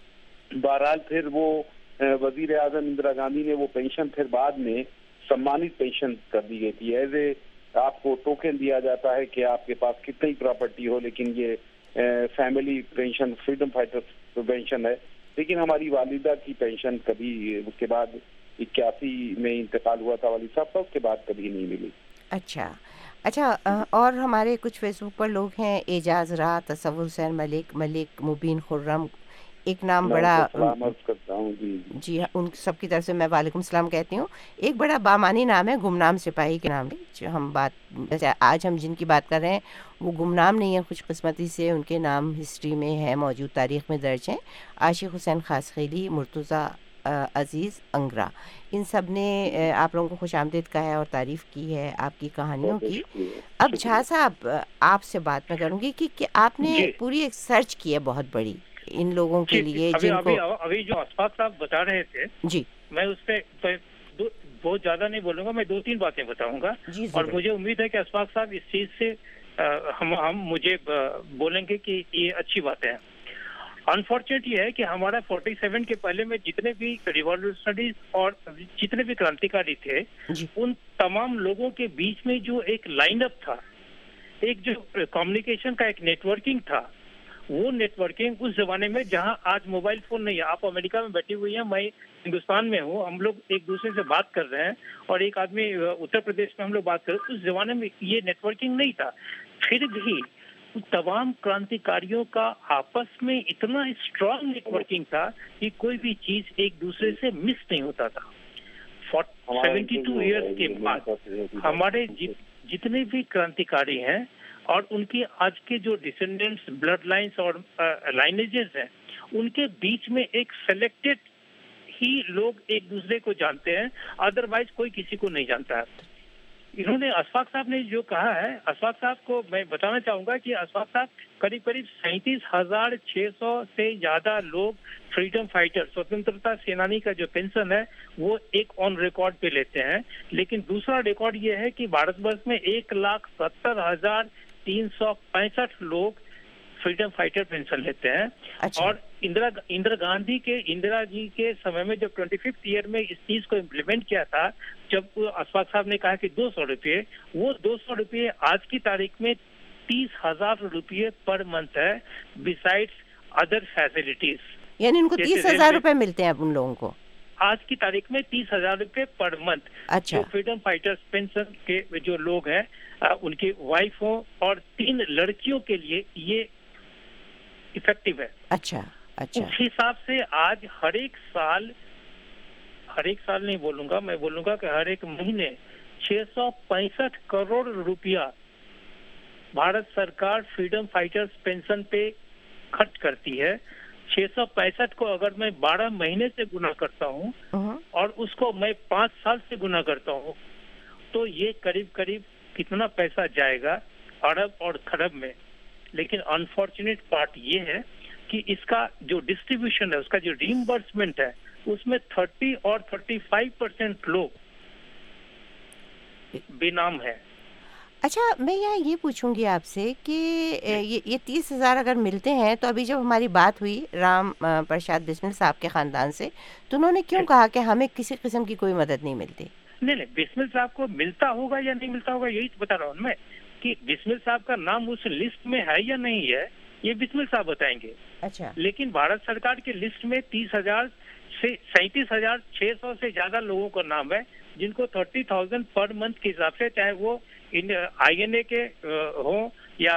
बहरहाल फिर वो वजीर आजम इंदिरा गांधी ने वो पेंशन फिर बाद में सम्मानित पेंशन कर दी गई थी। एज ए आपको टोकन दिया जाता है कि आपके पास कितनी प्रॉपर्टी हो, लेकिन ये family pension freedom fighter pension है। लेकिन हमारी वालिदा की पेंशन कभी उसके बाद इक्यासी में इंतकाल हुआ था वालिद साहब का, उसके बाद कभी नहीं मिली। अच्छा अच्छा और हमारे कुछ फेसबुक पर लोग हैं, एजाज रा, तसव्वुर हुसैन मलिक, मलिक मुबीन खुर्रम, एक नाम बड़ा करता हूँ जी जी हाँ, उन सबकी तरफ से मैं वालेकुम सलाम कहती हूँ। एक बड़ा बामानी नाम है, गुमनाम सिपाही के नाम जो हम बात जैसे आज हम जिनकी बात कर रहे हैं वो गुमनाम नहीं है, खुशकिस्मती से उनके नाम हिस्ट्री में है, मौजूद तारीख़ में दर्ज हैं। आशिक हुसैन खासखेली, मुर्तज़ा अज़ीज़ अंगरा, इन सब ने आप लोगों को खुशामदीद कहा है और तारीफ़ की है आपकी कहानियों की। अब झा साहब आपसे बात मैं करूँगी कि, कि आपने पूरी एक सर्च की है बहुत बड़ी इन लोगों के लिए अभी, जिनको अभी, अभी जो अशफाक साहब बता रहे थे जी, मैं उस पे तो बहुत ज्यादा नहीं बोलूंगा, मैं दो तीन बातें बताऊंगा जी, और मुझे उम्मीद है कि अशफाक साहब इस चीज से आ, हम हम मुझे बोलेंगे कि ये अच्छी बात है। अनफॉर्चुनेट ये है कि हमारा सैंतालीस के पहले में जितने भी रिवॉल्यूशनरीज और जितने भी क्रांतिकारी थे, उन तमाम लोगों के बीच में जो एक लाइनअप था, एक जो कम्युनिकेशन का एक नेटवर्किंग था, वो नेटवर्किंग उस जमाने में जहां आज मोबाइल फोन नहीं है, आप अमेरिका में बैठी हुई हैं, मैं हिंदुस्तान में हूँ, हम लोग एक दूसरे से बात कर रहे हैं और एक आदमी उत्तर प्रदेश में हम लोग बात कर रहे हैं, उस जमाने में ये नेटवर्किंग नहीं था। फिर भी तमाम क्रांतिकारियों का आपस में इतना स्ट्रांग नेटवर्किंग था कि कोई भी चीज एक दूसरे से मिस नहीं होता था। सेवेंटी टू ईयर्स के बाद हमारे जि, जितने भी क्रांतिकारी हैं और उनके आज के जो डिसेंडेंट्स, ब्लड लाइन्स और लाइनेजेस हैं, उनके बीच में एक सेलेक्टेड ही लोग एक दूसरे को जानते हैं, अदरवाइज कोई किसी को नहीं जानता है। इन्होंने अशफाक साहब ने जो कहा है, अशफाक साहब को मैं बताना चाहूंगा कि अशफाक साहब करीब करीब सैंतीस हजार छह सौ से ज्यादा लोग फ्रीडम फाइटर, स्वतंत्रता सेनानी का जो पेंशन है वो एक ऑन रिकॉर्ड पे लेते हैं। लेकिन दूसरा रिकॉर्ड ये है कि भारतवर्ष में एक लाख सत्तर हजार तीन सौ पैंसठ लोग फ्रीडम फाइटर पेंशन लेते हैं। अच्छा। और इंदिरा इंदिरा गांधी के इंदिरा जी के समय में जब ट्वेंटी फिफ्थ ईयर में इस चीज को इम्प्लीमेंट किया था, जब अशफाक साहब ने कहा कि दो सौ रुपये, वो दो सौ रुपये आज की तारीख में तीस हजार रुपये पर मंथ है, बिसाइड्स अदर फैसिलिटीज। यानी उनको तीस हजार रुपए मिलते हैं अब उन लोगों को आज की तारीख में तीस हजार रुपये पर मंथ। अच्छा। जो फ्रीडम फाइटर्स पेंशन के जो लोग हैं, उनकी वाइफ हो और तीन लड़कियों के लिए ये इफेक्टिव है। अच्छा अच्छा। उस हिसाब से आज हर एक साल, हर एक साल नहीं बोलूंगा, मैं बोलूंगा कि हर एक महीने छह सौ पैंसठ करोड़ रुपया भारत सरकार फ्रीडम फाइटर्स पेंशन पे खर्च करती है। छह सौ पैंसठ को अगर मैं बारह महीने से गुना करता हूँ और उसको मैं पाँच साल से गुना करता हूँ, तो ये करीब करीब कितना पैसा जाएगा, अरब और खरब में। लेकिन अनफॉर्चुनेट पार्ट ये है कि इसका जो डिस्ट्रीब्यूशन है, उसका जो रीइंबर्समेंट है, उसमें तीस और पैंतीस परसेंट लोग बेनाम है। अच्छा, मैं यहाँ ये पूछूंगी आपसे कि ये ये तीस हजार अगर मिलते हैं, तो अभी जब हमारी बात हुई राम प्रसाद बिस्मिल साहब के खानदान से, तो उन्होंने क्यों कहा कि हमें किसी किस्म की कोई मदद नहीं मिलती? नहीं नहीं, बिस्मिल साहब को मिलता होगा या नहीं मिलता होगा, यही तो बता रहा हूँ मैं कि बिस्मिल साहब का नाम उस लिस्ट में है या नहीं है, ये बिस्मिल साहब बताएंगे। अच्छा। लेकिन भारत सरकार के लिस्ट में तीस हजार से सैंतीस हजार छह सौ से ज्यादा लोगों का नाम है, जिनको थर्टी थाउजेंड पर मंथ के हिसाब से, चाहे वो आई एन ए के हो या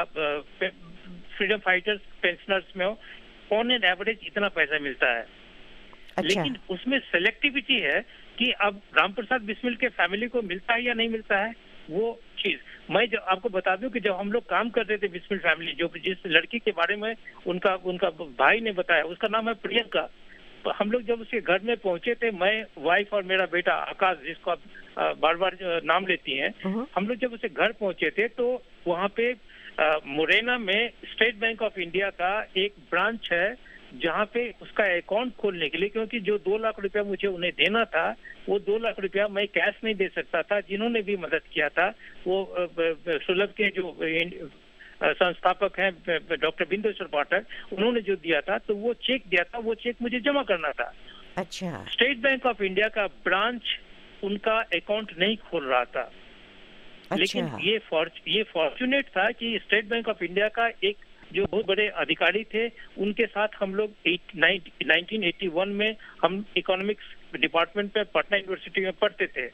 फ्रीडम फाइटर्स पेंशनर्स में हो, ऑन एन एवरेज इतना पैसा मिलता है। अच्छा। लेकिन उसमें सेलेक्टिविटी है कि अब राम प्रसाद बिस्मिल के फैमिली को मिलता है या नहीं मिलता है, वो चीज। मैं जो आपको बता दूं कि जब हम लोग काम कर रहे थे बिस्मिल फैमिली, जो जिस लड़की के बारे में उनका उनका भाई ने बताया, उसका नाम है प्रियंका। तो हम लोग जब उसके घर में पहुंचे थे, मैं, वाइफ और मेरा बेटा आकाश, जिसको आप बार बार नाम लेती हैं, हम लोग जब उसे घर पहुंचे थे, तो वहाँ पे मुरैना में स्टेट बैंक ऑफ इंडिया का एक ब्रांच है, जहाँ पे उसका अकाउंट खोलने के लिए, क्योंकि जो दो लाख रुपया मुझे उन्हें देना था, वो दो लाख रुपया मैं कैश नहीं दे सकता था। जिन्होंने भी मदद किया था, वो सुलभ के जो संस्थापक हैं डॉक्टर बिंदेश्वर पाठक, उन्होंने जो दिया था, तो वो चेक दिया था, वो चेक मुझे जमा करना था। अच्छा। स्टेट बैंक ऑफ इंडिया का ब्रांच उनका अकाउंट नहीं खोल रहा था। अच्छा। लेकिन ये फॉर्च ये फॉर्चुनेट था कि स्टेट बैंक ऑफ इंडिया का एक जो बहुत बड़े अधिकारी थे, उनके साथ हम लोग नाइनटीन एटी वन में हम इकोनॉमिक्स डिपार्टमेंट में पटना यूनिवर्सिटी में पढ़ते थे।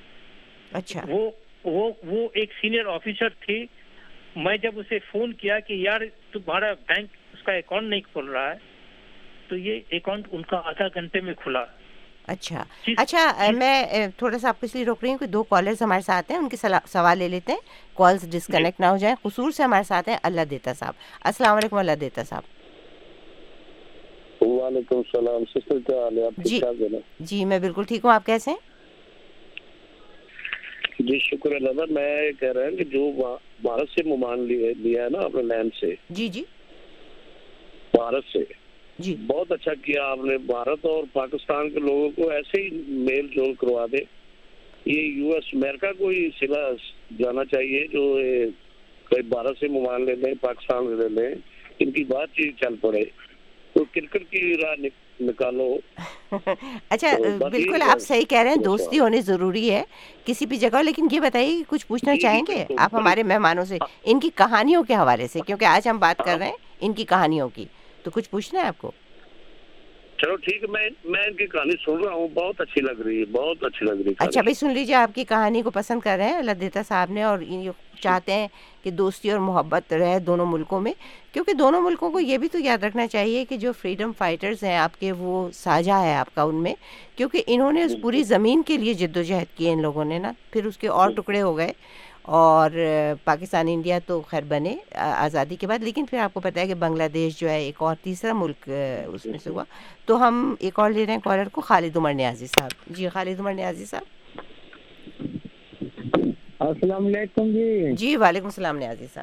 अच्छा। वो वो वो एक सीनियर ऑफिसर थी। मैं जब उसे फोन किया कि यार तुम्हारा बैंक उसका अकाउंट नहीं खोल रहा है, तो ये अकाउंट उनका आधा घंटे में खुला। अच्छा अच्छा, मैं थोड़ा सा आपको इसलिए रोक रही हूँ कि दो कॉलर्स हमारे साथ हैं, उनके सवाल ले लेते हैं, कॉल्स डिस्कनेक्ट ना हो जाए। कसूर से हमारे साथ हैं अल्लाह देता साहब। अस्सलाम वालेकुम अल्लाह देता साहब। वालेकुम सलाम सिस्टर, क्या हाल है? आप ठीक ठाक हैं? जी मैं बिल्कुल ठीक हूँ, आप कैसे हैं? जी शुक्र अल्लाह। मैं कह रहा हूँ कि जो भारत से मुमान लिया है ना अपने लैंड से, जी जी भारत से जी, बहुत अच्छा किया आपने। भारत और पाकिस्तान के लोगों को ऐसे ही मेल जोल करवा दे ये यूएस अमेरिका को ही सिला जाना चाहिए, जो ये कोई भारत से मुमान ले लें, पाकिस्तान ले लें, इनकी बातचीत चल पड़े तो क्रिकेट की राह नि, निकालो। अच्छा, तो बिल्कुल आप सही कह रहे हैं, दोस्ती होनी जरूरी है किसी भी जगह। लेकिन ये बताइए कि कुछ पूछना चाहेंगे आप हमारे मेहमानों से इनकी कहानियों के हवाले से, क्योंकि आज हम बात कर रहे हैं इनकी कहानियों की, तो कुछ पूछना है आपको? चलो ठीक है, मैं मैं इनकी कहानी सुन रहा हूँ, बहुत अच्छी लग रही है, बहुत अच्छी लग रही है। अच्छा भाई सुन लीजिए, आपकी कहानी को पसंद कर रहे हैं लदेता साहब ने, और ये चाहते हैं कि दोस्ती और मोहब्बत रहे दोनों मुल्कों में, क्योंकि दोनों मुल्कों को ये भी तो याद रखना चाहिए कि जो फ्रीडम फाइटर्स हैं आपके, वो साझा है आपका उनमें, क्योंकि इन्होंने उस पूरी ज़मीन के लिए जद्दोजहद की इन लोगों ने ना, फिर उसके और टुकड़े हो गए और पाकिस्तान इंडिया तो खैर बने आज़ादी के बाद, लेकिन फिर आपको पता है कि बांग्लादेश जो है एक और तीसरा मुल्क उसमें से हुआ। तो हम एक और ले रहे हैं कॉलर को, खालिद उमर नियाज़ी साहब। जी खालिद उमर नियाज़ी साहब। अस्सलाम वालेकुम जी। जी वालेकुम सलाम नियाज़ी साहब।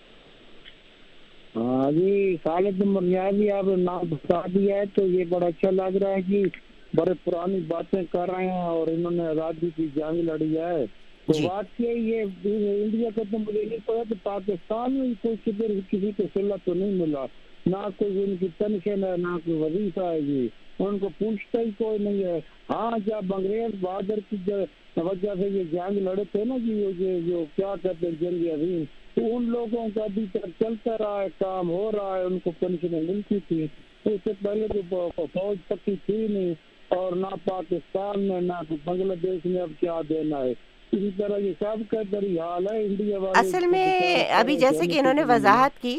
हाँ जी, खालिद उमर नियाज़ी आपने नाम बता दिया है तो ये बड़ा अच्छा लग रहा है कि बड़े पुरानी बातें कर रहे हैं और इन्होंने आज़ादी की जंग लड़ी है। तो बात ये ये इंडिया को तो मुझे नहीं पता कि पाकिस्तान में कोई किधर किसी को सिला तो नहीं मिला, ना कोई उनकी पेंशन है, ना कोई वजीफा है जी, उनको पूछता ही कोई नहीं है। हाँ, जब अंग्रेज बहादुर की वजह से ये जंग लड़े थे ना जी, ये जो क्या कहते हैं जंग अजीम, तो उन लोगों का अभी तक चलता रहा है, काम हो रहा है, उनको पेंशन मिलती थी। तो इससे पहले तो फौज पक्की थी नहीं, और ना पाकिस्तान में ना बांग्लादेश में अब क्या देना है। इसी तरह ये सब का दरी हाल है इंडिया वाले। असल में अभी जैसे कि इन्होंने वजाहत की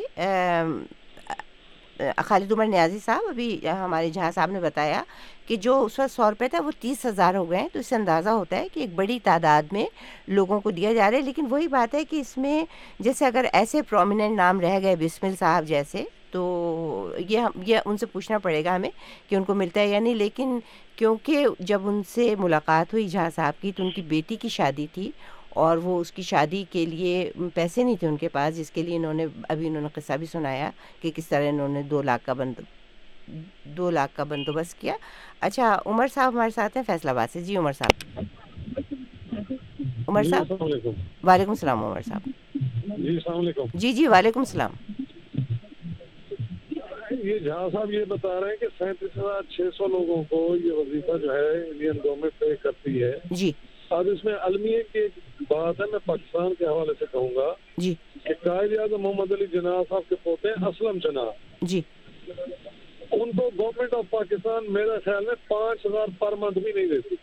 खालिद उमर नियाज़ी साहब, अभी हमारे जहाँ साहब ने बताया कि जो उस वक्त सौ रुपये था वो तीस हज़ार हो गए हैं, तो इससे अंदाज़ा होता है कि एक बड़ी तादाद में लोगों को दिया जा रहा है। लेकिन वही बात है कि इसमें जैसे अगर ऐसे प्रोमिनेंट नाम रह गए बिस्मिल साहब जैसे, तो ये हम ये उनसे पूछना पड़ेगा हमें कि उनको मिलता है या नहीं। लेकिन क्योंकि जब उनसे मुलाकात हुई जहाँ साहब की, तो उनकी बेटी की शादी थी और वो उसकी शादी के लिए पैसे नहीं थे उनके पास, जिसके लिए इन्होंने अभी इन्होंने किस्सा भी सुनाया कि किस तरह इन्होंने दो लाख का बंद दो लाख का बंदोबस्त किया। अच्छा, उमर साहब हमारे साथ हैं फैसलाबाद से। जी उमर साहब। उमर साहब वालेकुम सलाम। उमर साहब जी अस्सलाम वालेकुम। जी जी वालेकुम सलाम। ये झा साहब ये बता रहे हैं कि सैंतीस हजार छह सौ लोगों को ये वजीफा जो है इंडियन गवर्नमेंट पे करती है जी। अब इसमें अलमिया की बात है, मैं पाकिस्तान के हवाले से कहूँगा जी कि कायद आज़म मोहम्मद अली जिन्ना साहब के पोते हैं असलम जिन्ना जी, उनको गवर्नमेंट ऑफ पाकिस्तान मेरे ख्याल में पाँच हजार पर मंथ भी नहीं देती।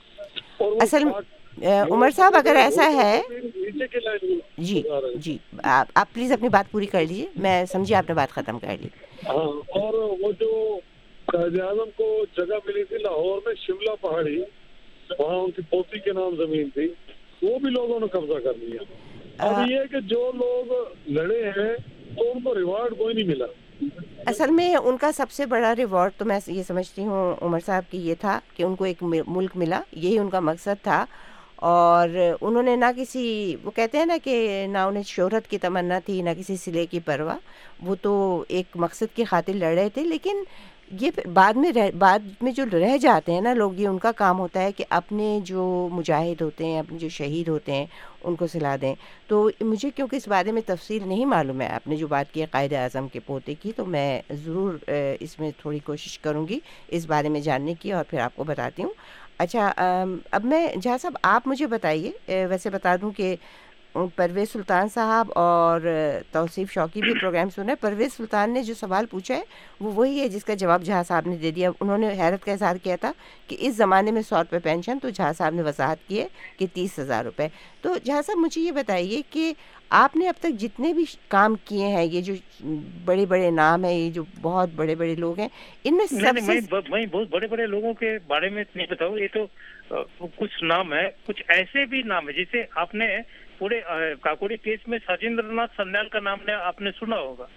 और असल उमर साहब अगर ऐसा है नीचे की लाइन जी जी, आप, आप प्लीज अपनी बात पूरी कर लीजिए, मैं समझी आपने बात खत्म कर ली। हाँ, और वो जो कायद आज़म को जगह मिली थी लाहौर में शिमला पहाड़ी, वहाँ उनकी पोती के नाम जमीन थी, वो भी लोगों ने कब्जा कर लिया। अब ये कि जो लोग लड़े हैं तो उनको रिवार्ड कोई नहीं मिला। असल में उनका सबसे बड़ा रिवॉर्ड तो मैं ये समझती हूँ उमर साहब की ये था कि उनको एक मुल्क मिला, यही उनका मकसद था। और उन्होंने ना किसी, वो कहते हैं ना कि ना उन्हें शोहरत की तमन्ना थी ना किसी सिले की परवाह, वो तो एक मकसद की खातिर लड़ रहे थे। लेकिन ये बाद में रह, बाद में जो रह जाते हैं ना लोग, ये उनका काम होता है कि अपने जो मुजाहिद होते हैं, अपने जो शहीद होते हैं, उनको सिला दें। तो मुझे क्योंकि इस बारे में तफसील नहीं मालूम है, आपने जो बात की है कायद आज़म के पोते की, तो मैं ज़रूर इसमें थोड़ी कोशिश करूँगी इस बारे में जानने की और फिर आपको बताती हूँ। अच्छा, अब मैं जहाँ साहब आप मुझे बताइए, वैसे बता दूँ कि परवेज़ सुल्तान साहब और तौसीफ़ शौकी भी प्रोग्राम सुना है। परवेज़ सुल्तान ने जो सवाल पूछा है वो वही है जिसका जवाब जहाँ साहब ने दे दिया। उन्होंने हैरत का इज़हार किया था कि इस ज़माने में सौ रुपये पेंशन, तो जहाँ साहब ने वजाहत की है कि तीस हज़ार रुपये। तो जहाँ साहब मुझे ये बताइए कि आपने अब तक जितने भी काम किए हैं, ये जो बड़े बड़े नाम है, ये जो बहुत बड़े बड़े लोग हैं, इनमें सबसे मैं बहुत बड़े बड़े लोगों के बारे में नहीं बताऊँ, ये तो आ, कुछ नाम है, कुछ ऐसे भी नाम है जैसे आपने पूरे काकोड़ी केस में सजेंद्र नाथ सन्याल का नाम ने आपने सुना होगा,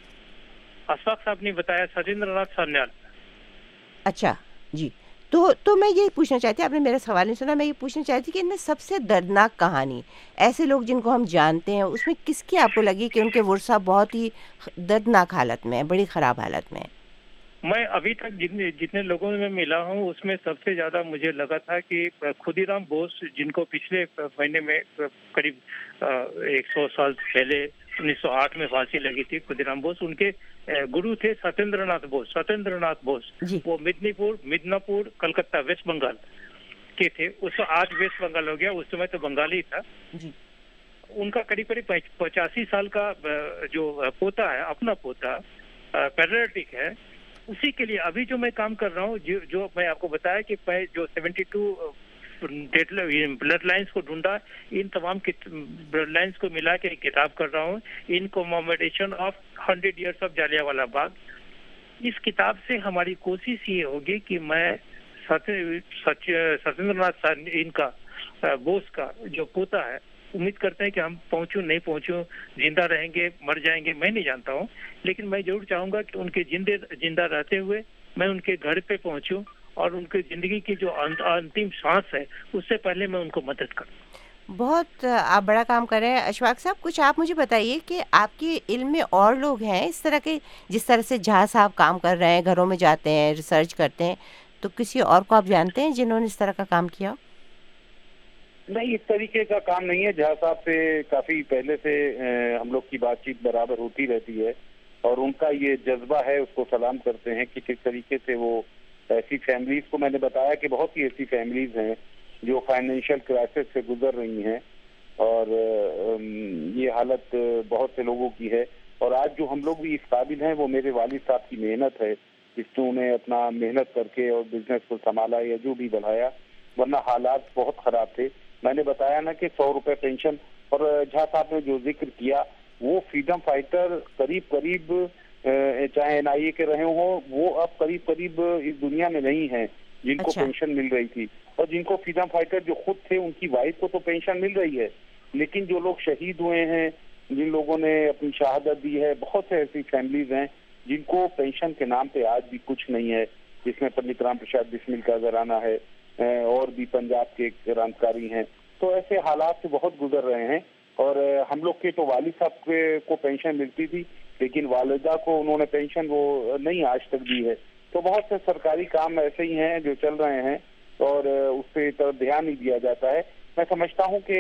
अशफाक साहब ने बताया सजेंद्र नाथ सन्याल। अच्छा जी, तो तो मैं ये पूछना चाहती, आपने मेरा सवाल नहीं सुना, मैं ये पूछना चाहती कि इनमें सबसे दर्दनाक कहानी, ऐसे लोग जिनको हम जानते हैं, उसमें किसकी आपको लगी कि उनके वर्षा बहुत ही दर्दनाक हालत में है, बड़ी ख़राब हालत में है? मैं अभी तक जितने जितने लोगों में मिला हूँ उसमें सबसे ज्यादा मुझे लगा था कि खुदीराम बोस, जिनको पिछले महीने में करीब एक सौ साल पहले उन्नीस सौ आठ में फांसी लगी थी, खुदीराम बोस, उनके गुरु थे सत्येंद्रनाथ बोस। सत्येंद्रनाथ बोस वो मिदनीपुर मिदनापुर कलकत्ता वेस्ट बंगाल के थे। उस आज वेस्ट बंगाल हो गया, उस समय तो बंगाली था जी। उनका करीब करीब पचासी साल का जो पोता है, अपना पोता पैरालिटिक है, उसी के लिए अभी जो मैं काम कर रहा हूँ, जो, जो मैं आपको बताया कि मैं जो बहत्तर ब्लड लाइन्स को ढूंढा, इन तमाम ब्लड लाइन्स को मिला के एक किताब कर रहा हूँ, in commemoration of hundred years of Jallianwala Bagh. इस किताब से हमारी कोशिश ये होगी कि मैं सत्येंद्रनाथ इनका बोस का जो पोता है, उम्मीद करते हैं कि हम पहुंचूं नहीं पहुंचूं, जिंदा रहेंगे मर जाएंगे, मैं नहीं जानता हूं, लेकिन मैं जरूर चाहूंगा कि उनके जिंदे जिंदा रहते हुए मैं उनके घर पे पहुंचूं और उनकी जिंदगी की जो अंतिम सांस है उससे पहले मैं उनको मदद करूं। बहुत आप बड़ा काम कर रहे हैं अशफाक साहब। कुछ आप मुझे बताइए कि आपके इल्म में और लोग हैं इस तरह के, जिस तरह से झा साहब काम कर रहे हैं, घरों में जाते हैं, रिसर्च करते हैं, तो किसी और को आप जानते हैं जिन्होंने इस तरह का काम किया? नहीं, इस तरीके का काम नहीं है। झा साहब से काफी पहले से हम लोग की बातचीत बराबर होती रहती है और उनका ये जज्बा है, उसको सलाम करते हैं कि किस तरीके से वो ऐसी फैमिलीज को, मैंने बताया कि बहुत सी ऐसी फैमिलीज हैं जो फाइनेंशियल क्राइसिस से गुजर रही हैं और ये हालत बहुत से लोगों की है। और आज जो हम लोग भी इस काबिल हैं वो मेरे वालिद साहब की मेहनत है, जिसमें उन्हें अपना मेहनत करके और बिजनेस को संभाला या जो भी बढ़ाया, वरना हालात बहुत खराब थे। मैंने बताया ना कि सौ रुपए पेंशन, और झा साहब ने जो जिक्र किया वो फ्रीडम फाइटर करीब करीब चाहे एन आई ए के रहे हों, वो अब करीब करीब इस दुनिया में नहीं है जिनको अच्छा। पेंशन मिल रही थी। और जिनको फ्रीडम फाइटर जो खुद थे उनकी वाइफ को तो पेंशन मिल रही है, लेकिन जो लोग शहीद हुए हैं, जिन लोगों ने अपनी शहादत दी है, बहुत से ऐसी फैमिलीज हैं जिनको पेंशन के नाम पे आज भी कुछ नहीं है, जिसमें पंडित राम प्रसाद बिस्मिल का घराना है और भी पंजाब के क्रांतिकारी हैं। तो ऐसे हालात से बहुत गुजर रहे हैं। और हम लोग के तो वालिद साहब को पेंशन मिलती थी, लेकिन वालिदा को उन्होंने पेंशन वो नहीं आज तक दी है। तो बहुत से सरकारी काम ऐसे ही हैं जो चल रहे हैं और उस पर तरफ ध्यान नहीं दिया जाता है। मैं समझता हूँ कि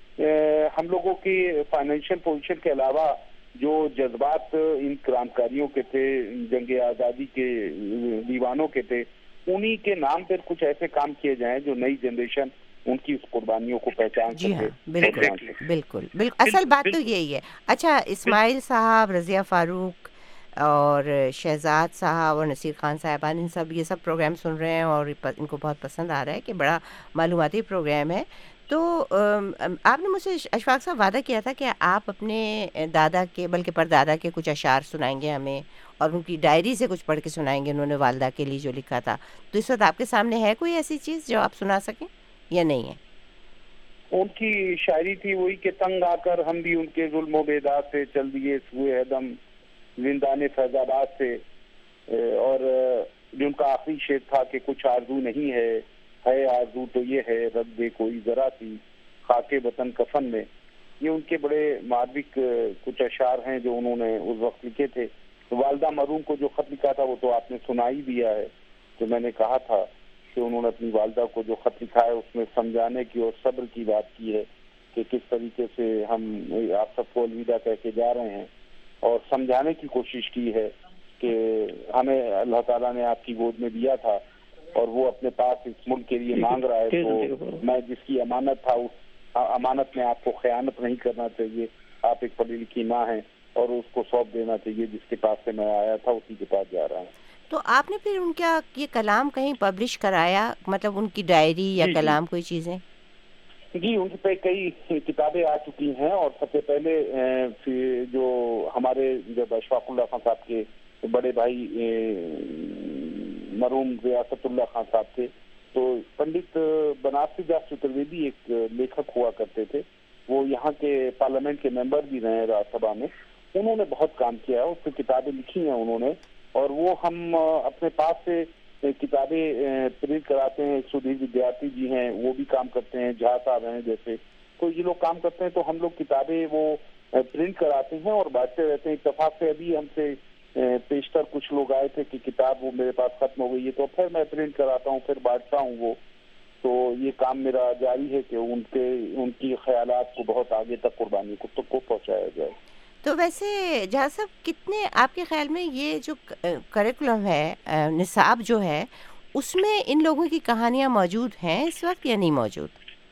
हम लोगों की फाइनेंशियल पोजीशन के अलावा जो जज्बात इन क्रांतिकारियों के थे, जंग आज़ादी के दीवानों के थे, उन्हीं के नाम पर कुछ ऐसे काम किए जाएं जो नई जनरेशन उनकी उस कुर्बानियों को पहचान जी हाँ, बिल्कुल बिल्कुल बिल्कुल असल बात तो यही है। अच्छा, इस्माइल साहब, रज़िया फारूक और शहजाद साहब और नसीर खान साहबान, इन सब ये सब प्रोग्राम सुन रहे हैं और इनको बहुत पसंद आ रहा है कि बड़ा मालूमाती प्रोग्राम है। तो आपने मुझसे अशफाक साहब वादा किया था कि आप अपने दादा के, बल्कि परदादा के कुछ अशार सुनाएंगे हमें और उनकी डायरी से कुछ पढ़ के सुनाएंगे, उन्होंने वालदा के लिए जो लिखा था। तो इस वक्त आपके सामने है कोई ऐसी चीज़ जो आप सुना सकें या नहीं है? उनकी शायरी थी वही कि तंग आकर हम भी उनके जुल्म बेदाद से चल दिए सुए दम जिंदाने फैजाबाद से, और जो उनका आखिरी शेर था कि कुछ आरजू नहीं है, है आरजू तो ये है रख दे कोई जरा सी खाके वतन कफन में। ये उनके बड़े मार्मिक कुछ अशार हैं जो उन्होंने उस वक्त लिखे थे। तो वालदा मरूम को जो खत लिखा था वो तो आपने सुना ही दिया है। जो मैंने कहा था कि उन्होंने अपनी वालदा को जो खत लिखा है उसमें समझाने की और सब्र की बात की है कि किस तरीके से हम आप सबको अलविदा कह के जा रहे हैं, और समझाने की कोशिश की है कि हमें अल्लाह ताला ने आपकी गोद में दिया था और वो अपने पास इस मुल्क के लिए मांग रहा है, तो मैं जिसकी अमानत था उस अमानत में आपको खयानत नहीं करना चाहिए। आप एक पढ़ी लिखी माँ हैं और उसको सौंप देना चाहिए। जिसके पास से मैं आया था उसी के पास जा रहा हूँ। तो आपने फिर उनका ये कलाम कहीं पब्लिश कराया, मतलब उनकी डायरी या कलाम कोई चीज़ें? जी, उनके पे कई किताबें आ चुकी हैं और सबसे पहले जो हमारे जब अशफाकुल्लाह खान साहब के बड़े भाई मरहूम रियासतुल्लाह खान साहब थे, तो पंडित बनारसी दास चतुर्वेदी एक लेखक हुआ करते थे। वो यहाँ के पार्लियामेंट के मेंबर भी रहे राज्यसभा में। उन्होंने बहुत काम किया है, उस पर किताबें लिखी हैं उन्होंने, और वो हम अपने पास से किताबें प्रिंट कराते हैं। सुधीर विद्यार्थी जी हैं, वो भी काम करते हैं, झा साहब हैं जैसे, तो ये लोग काम करते हैं। तो हम लोग किताबें वो प्रिंट कराते हैं और बांटते रहते हैं। इत्तेफाक से अभी हमसे पेशतर कुछ लोग आए थे कि किताब वो मेरे पास खत्म हो गई है, तो फिर मैं प्रिंट कराता हूँ, फिर बांटता हूँ वो। तो ये काम मेरा जारी है कि उनके उनकी ख्यालात को बहुत आगे तक कुर्बानी को तक को पहुँचाया जाए। तो वैसे जहाँ साहब, कितने आपके ख्याल में ये जो करिकुलम है, निसाब जो है, उसमें इन लोगों की कहानियाँ मौजूद हैं इस वक्त या नहीं मौजूद?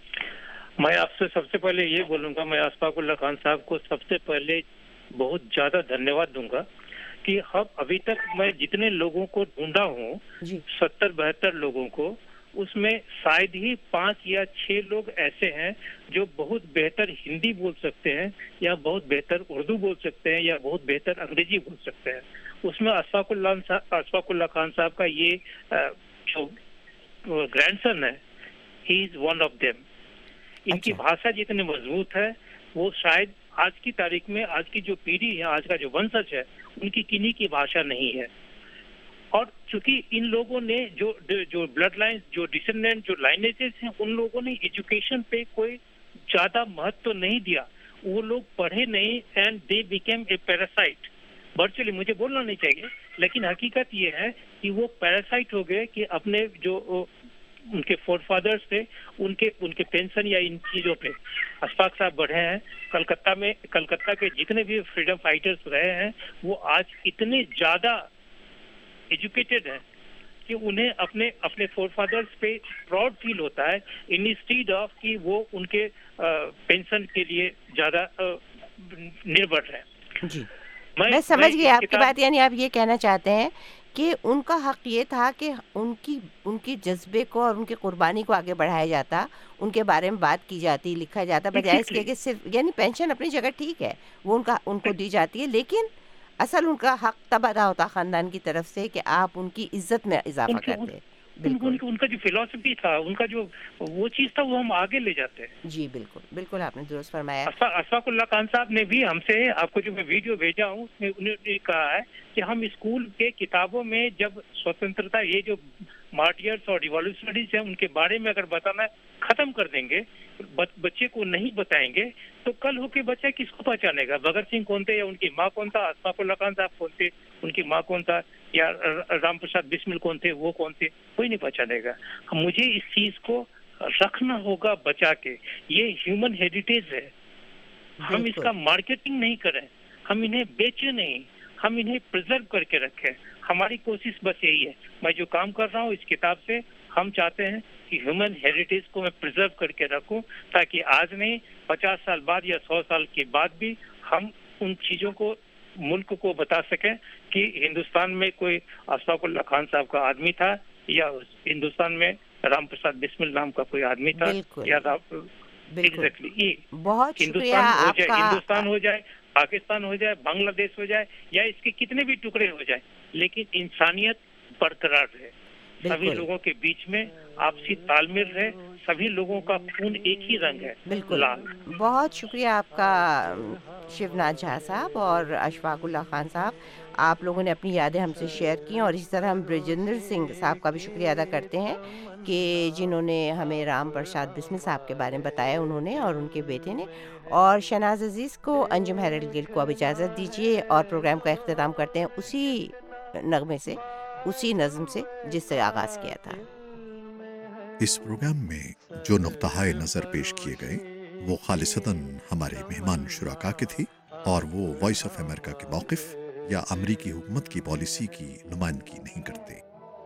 मैं आपसे सबसे पहले ये बोलूँगा, मैं अशफाकुल्लाह खान साहब को सबसे पहले बहुत ज़्यादा धन्यवाद दूंगा कि हम अभी तक मैं जितने लोगों को ढूंढा हूँ, सत्तर बहत्तर लोगों को, उसमें शायद ही पांच या छह लोग ऐसे हैं जो बहुत बेहतर हिंदी बोल सकते हैं या बहुत बेहतर उर्दू बोल सकते हैं या बहुत बेहतर अंग्रेजी बोल सकते हैं। उसमें अशफाकुल्लाह अशफाकुल्लाह खान साहब का ये जो ग्रैंडसन है, he is one of them. इनकी भाषा जितनी मजबूत है, वो शायद आज की तारीख में, आज की जो पीढ़ी है, आज का जो वंशज है, उनकी किन्हीं की भाषा नहीं है। और चूंकि इन लोगों ने जो जो ब्लड लाइन, जो डिसेंडेंट, जो लाइनेजेस हैं, उन लोगों ने एजुकेशन पे कोई ज्यादा महत्व तो नहीं दिया। वो लोग पढ़े नहीं and they became a parasite. Virtually मुझे बोलना नहीं चाहिए, लेकिन हकीकत ये है कि वो पैरासाइट हो गए कि अपने जो उनके फोरफादर्स थे, उनके उनके पेंशन या इन चीजों पे अशफाक साहब बढ़े हैं। कलकत्ता में, कलकत्ता के जितने भी फ्रीडम फाइटर्स रहे हैं, वो आज इतने ज्यादा एजुकेटेड है कि उन्हें अपने अपने फोरफादर्स पे प्राउड फील होता है, इंस्टीड ऑफ कि वो उनके पेंशन के लिए ज्यादा निर्भर है। जी, मैं, मैं समझ गई आपकी बात। यानी आप ये कहना चाहते हैं कि उनका हक ये था कि उनकी उनकी जज्बे को और उनकी कुर्बानी को आगे बढ़ाया जाता, उनके बारे में बात की जाती, लिखा जाता, बजाय इसके कि सिर्फ, यानी पेंशन अपनी जगह ठीक है, वो उनका उनको दी जाती है, लेकिन असल उनका हक तब अदा होता खानदान की तरफ से कि आप उनकी इज्जत में इजाफा करते। बिल्कुल, उन, उनका जो फिलॉसफी था, उनका जो वो चीज था, वो हम आगे ले जाते हैं। जी बिल्कुल, बिल्कुल आपने दुरुस्त फरमाया। अशफाकुल्लाह खान साहब ने भी हमसे, आपको जो मैं वीडियो भेजा हूँ, उसमें उन्होंने कहा है कि हम स्कूल के किताबों में जब स्वतंत्रता, ये जो मार्टियर्स और रिवॉल्यूशनरीज हैं, उनके बारे में अगर बताना खत्म कर देंगे, बच्चे को नहीं बताएंगे, तो कल होके बच्चा किसको पहचानेगा? भगत सिंह कौन थे या उनकी माँ कौन था? अशफाकुल्लाह खान साहब कौन थे, उनकी माँ कौन था? या राम प्रसाद बिस्मिल कौन थे, वो कौन थे? कोई नहीं पहचानेगा। मुझे इस चीज को रखना होगा बचा के। ये ह्यूमन हेरिटेज है, हम इसका मार्केटिंग नहीं करें, हम इन्हें बेचे नहीं, हम इन्हें प्रिजर्व करके रखें। हमारी कोशिश बस यही है। मैं जो काम कर रहा हूँ इस किताब से, हम चाहते हैं कि ह्यूमन हेरिटेज को मैं प्रिजर्व करके रखूं, ताकि आज नहीं, पचास साल बाद या सौ साल के बाद भी हम उन चीजों को मुल्क को बता सकें कि हिंदुस्तान में कोई अशफाकुल्लाह खान साहब का आदमी था, या हिंदुस्तान में राम प्रसाद बिस्मिल नाम का कोई आदमी था, या एग्जैक्टली ये बहुत हिंदुस्तान हो जाए, हिंदुस्तान हो जाए, पाकिस्तान हो जाए, बांग्लादेश हो जाए, या इसके कितने भी टुकड़े हो जाए, लेकिन इंसानियत बरकरार रहे, सभी लोगों के बीच में आपसी तालमेल रहे, सभी लोगों का खून एक ही रंग है, लाल। बहुत शुक्रिया आपका शिवनाथ झा साहब और अशफाकुल्लाह खान साहब, आप लोगों ने अपनी यादें हमसे शेयर की, और इसी तरह हम ब्रिजेंद्र सिंह साहब का भी शुक्रिया अदा करते हैं कि जिन्होंने हमें राम प्रसाद बिस्मिल साहब के बारे में बताया, उन्होंने और उनके बेटे ने। और शहनाज अजीज़ को, अंजुम हैरल गिल को अब इजाज़त दीजिए, और प्रोग्राम का इख्तिताम करते हैं उसी नगमे से, उसी नज़्म से जिससे आगाज़ किया था। इस प्रोग्राम में जो नुक्ता-ए नज़र पेश किए गए वो खालिसतन हमारे मेहमान शुराका के थे, और वो वॉइस ऑफ अमेरिका के मौक़िफ़ या अमरीकी हुकूमत की पॉलिसी की नुमाइंदगी नहीं करते।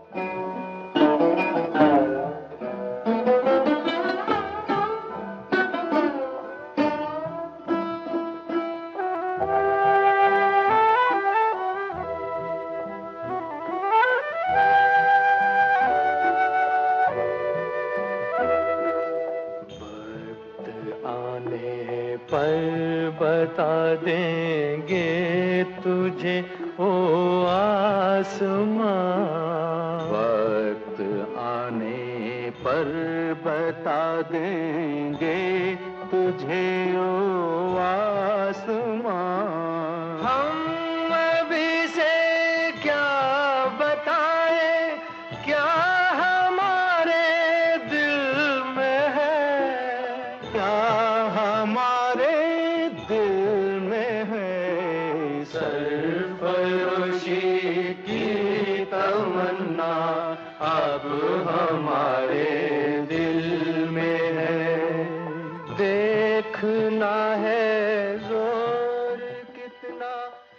बता देंगे तुझे ओ आसमां, वक्त आने पर बता देंगे तुझे ओ आसमां। हम अभी से क्या बताएं, क्या हमारे दिल में है, क्या हमारे दिल में है। सरफरोशी अब हमारे दिल में है। देखना है जोर कितना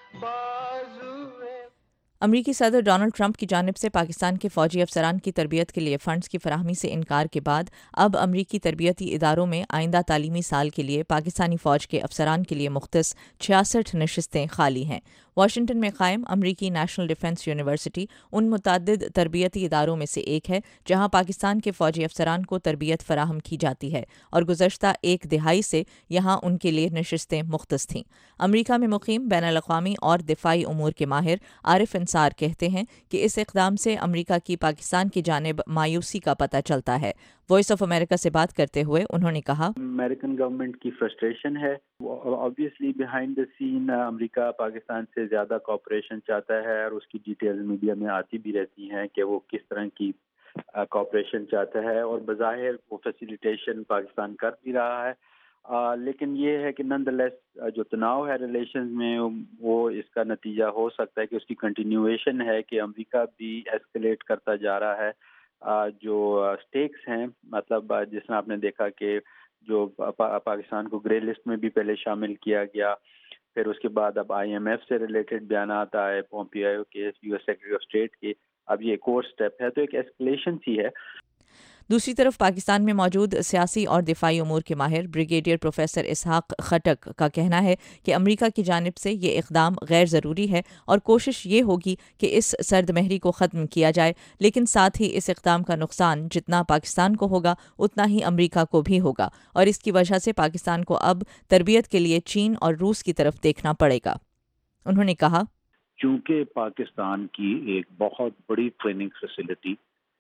बाजू में। अमरीकी सदर डोनाल्ड ट्रंप की जानिब से पाकिस्तान के फौजी अफसरान की तरबियत के लिए फ़ंड्स की फराहमी से इनकार के बाद अब अमरीकी तरबियती इदारों में आइंदा तालीमी साल के लिए पाकिस्तानी फ़ौज के अफसरान के लिए मुख्तस छियासठ नशिस्तें खाली हैं। वाशिंगटन में कायम अमरीकी नेशनल डिफेंस यूनिवर्सिटी उन मुतअद्दिद तरबियती इदारों में से एक है जहां पाकिस्तान के फौजी अफसरान को तरबियत फराहम की जाती है और गुज़श्ता एक दिहाई से यहाँ उनके लिए नशिस्तें मुख्तस थीं। अमरीका में मुकीम बैनुल-अक़वामी और दिफ़ाई उमूर के माहिर आरिफ इंसार कहते हैं कि इस इक़दाम से अमरीका की पाकिस्तान की जानिब मायूसी का पता चलता है। वॉइस ऑफ अमेरिका से बात करते हुए उन्होंने कहा, अमेरिकन गवर्नमेंट की फ्रस्ट्रेशन है। Obviously behind the scene America Pakistan से ज़्यादा कोऑपरेशन चाहता है और उसकी डिटेल्स मीडिया में आती भी रहती हैं कि वो किस तरह की कोऑपरेशन चाहता है और बज़ाहिर वो फैसिलिटेशन पाकिस्तान कर भी रहा है। आ, लेकिन ये है कि नंदलेस जो तनाव है रिलेशंस में वो इसका नतीजा हो सकता है कि उसकी कंटिन्यूएशन है कि अमेरिका भी एस्केलेट करता जा रहा है। आ, जो स्टेक्स हैं, मतलब जिस तरह आपने देखा कि जो पा, पाकिस्तान को ग्रे लिस्ट में भी पहले शामिल किया गया, फिर उसके बाद अब आईएमएफ से रिलेटेड बयान आए पोम्पियो के यूएस सेक्रेटरी ऑफ स्टेट के, अब ये एक और स्टेप है, तो एक एस्केलेशन सी है। दूसरी तरफ पाकिस्तान में मौजूद सियासी और दिफाई उमूर के माहिर ब्रिगेडियर प्रोफेसर इसहाक खटक का कहना है कि अमरीका की जानिब से ये इक़दाम गैर ज़रूरी है और कोशिश ये होगी कि इस सर्दमहरी को ख़त्म किया जाए, लेकिन साथ ही इस इक़दाम का नुकसान जितना पाकिस्तान को होगा उतना ही अमरीका को भी होगा और इसकी वजह से पाकिस्तान को अब तरबियत के लिए चीन और रूस की तरफ देखना पड़ेगा। उन्होंने कहा, चूँकि पाकिस्तान की एक बहुत बड़ी ट्रेनिंग फैसिलिटी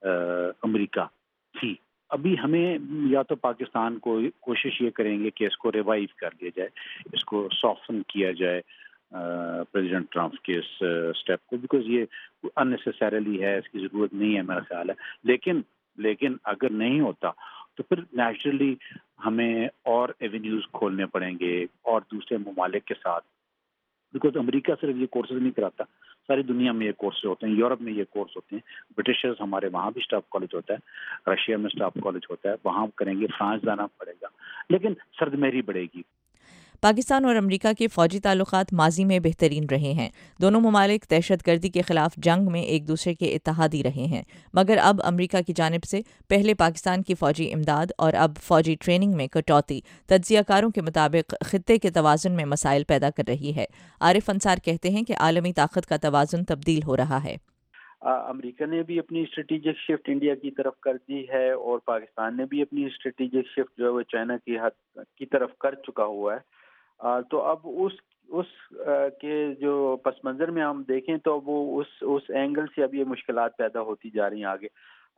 अमरीका थी, अभी हमें या तो पाकिस्तान को कोशिश ये करेंगे कि इसको रिवाइव कर दिया जाए, इसको सॉफ्टन किया जाए प्रेसिडेंट ट्रंप के इस स्टेप को, बिकॉज ये अननेसेसरीली है, इसकी ज़रूरत नहीं है मेरा ख्याल है। लेकिन लेकिन अगर नहीं होता तो फिर नेचुरली हमें और एवेन्यूज़ खोलने पड़ेंगे और दूसरे ममालिक के साथ, बिकॉज अमेरिका सिर्फ ये कोर्सेज नहीं कराता, सारी दुनिया में ये कोर्स होते हैं, यूरोप में ये कोर्स होते हैं, ब्रिटिशर्स हमारे वहाँ भी स्टाफ कॉलेज होता है, रशिया में स्टाफ कॉलेज होता है, वहाँ करेंगे, फ्रांस जाना पड़ेगा, लेकिन सर्दमेरी बढ़ेगी। पाकिस्तान और अमरीका के फ़ौजी ताल्लुकात माजी में बेहतरीन रहे हैं। दोनों ममालिक दहशतगर्दी के खिलाफ जंग में एक दूसरे के इत्तेहादी रहे हैं, मगर अब अमरीका की जानिब से पहले पाकिस्तान की फ़ौजी इमदाद और अब फ़ौजी ट्रेनिंग में कटौती तज्ज़ियाकारों के मुताबिक ख़ित्ते के तवाज़ुन में मसाइल पैदा कर रही है। आरिफ अंसार कहते हैं कि आलमी ताकत का तवाज़ुन तब्दील हो रहा है। अमेरिका ने भी अपनी स्ट्रेटेजिक शिफ्ट इंडिया की तरफ कर दी है और पाकिस्तान ने भी अपनी स्ट्रेटेजिक शिफ्ट जो है वो चाइना की हद की तरफ कर चुका हुआ है। आ, तो अब उस उस आ, के जो पस मंज़र में हम देखें तो वो उस उस एंगल से अब ये मुश्किलात पैदा होती जा रही हैं आगे।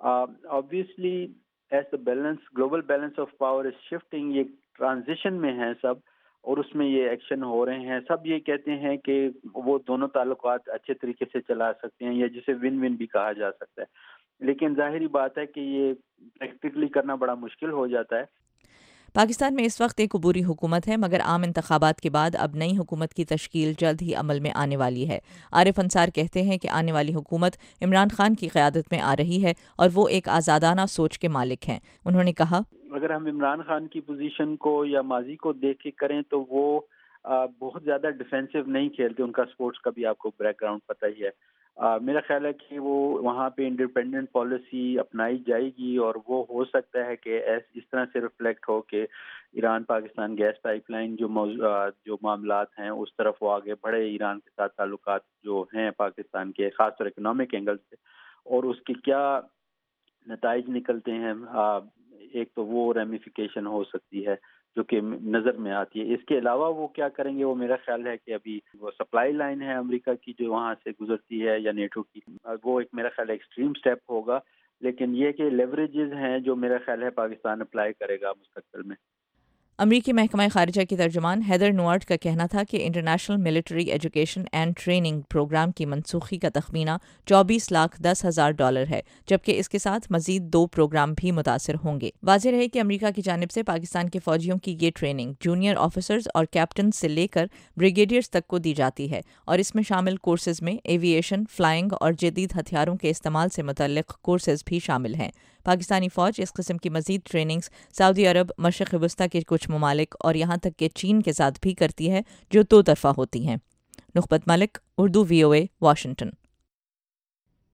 Obviously as the balance global balance of power is shifting, ये ट्रांजिशन में है सब और उसमें ये एक्शन हो रहे हैं। सब ये कहते हैं कि वो दोनों ताल्लुकात अच्छे तरीके से चला सकते हैं या जिसे विन विन भी कहा जा सकता है, लेकिन जाहिर बात है कि ये प्रैक्टिकली करना बड़ा मुश्किल हो जाता है। पाकिस्तान में इस वक्त एक अबूरी हुकूमत है, मगर आम इंतखाबात के बाद अब नई हुकूमत की तश्कील जल्द ही अमल में आने वाली है। आरिफ अंसार कहते हैं कि आने वाली हुकूमत इमरान खान की क़यादत में आ रही है और वो एक आज़ादाना सोच के मालिक हैं। उन्होंने कहा, अगर हम इमरान खान की पोजीशन को या माजी को देख के करें तो वो आ, बहुत ज़्यादा डिफेंसिव नहीं खेलते, उनका स्पोर्ट्स का भी आपको बैकग्राउंड पता ही है। आ, मेरा ख्याल है कि वो वहाँ पे इंडिपेंडेंट पॉलिसी अपनाई जाएगी और वो हो सकता है कि ऐस इस तरह से रिफ्लेक्ट हो कि ईरान पाकिस्तान गैस पाइपलाइन जो जो मामलात हैं उस तरफ वो आगे बढ़े, ईरान के साथ ताल्लुकात जो हैं पाकिस्तान के खासतौर इकोनॉमिक एंगल से, और उसके क्या नताइज निकलते हैं। आ, एक तो वो रेमिफिकेशन हो सकती है जो कि नज़र में आती है। इसके अलावा वो क्या करेंगे, वो मेरा ख्याल है कि अभी वो सप्लाई लाइन है अमेरिका की जो वहाँ से गुजरती है या नेटो की, वो एक मेरा ख्याल है एक्सट्रीम स्टेप होगा, लेकिन ये कि लेवरेजेस हैं जो मेरा ख्याल है पाकिस्तान अप्लाई करेगा मुस्तकबिल में। अमरीकी महकमा खारिजा की तर्जुमान हैदर नुआर्ट का कहना था कि international military education and training program की मनसूखी का तखमीना चौबीस लाख दस हजार डॉलर है, जबकि इसके साथ मजीद दो प्रोग्राम भी मुतासिर होंगे। वाज़ेह रहे कि अमरीका की जानिब से पाकिस्तान के फौजियों की ये ट्रेनिंग जूनियर ऑफिसर्स और कैप्टन से लेकर ब्रिगेडियर्स तक को दी जाती है और इसमें शामिल कोर्सेज में एविएशन, फ्लाइंग और जदीद हथियारों के इस्तेमाल से मुतल्लिक कोर्सेज भी शामिल हैं। पाकिस्तानी फ़ौज इस किस्म की मज़ीद ट्रेनिंग्स सऊदी अरब, मशरिक़ वस्ता के कुछ ममालिक और यहाँ तक कि चीन के साथ भी करती है, जो दो तरफ़ा होती हैं। Nukhbat Malik, Urdu V O A, Washington.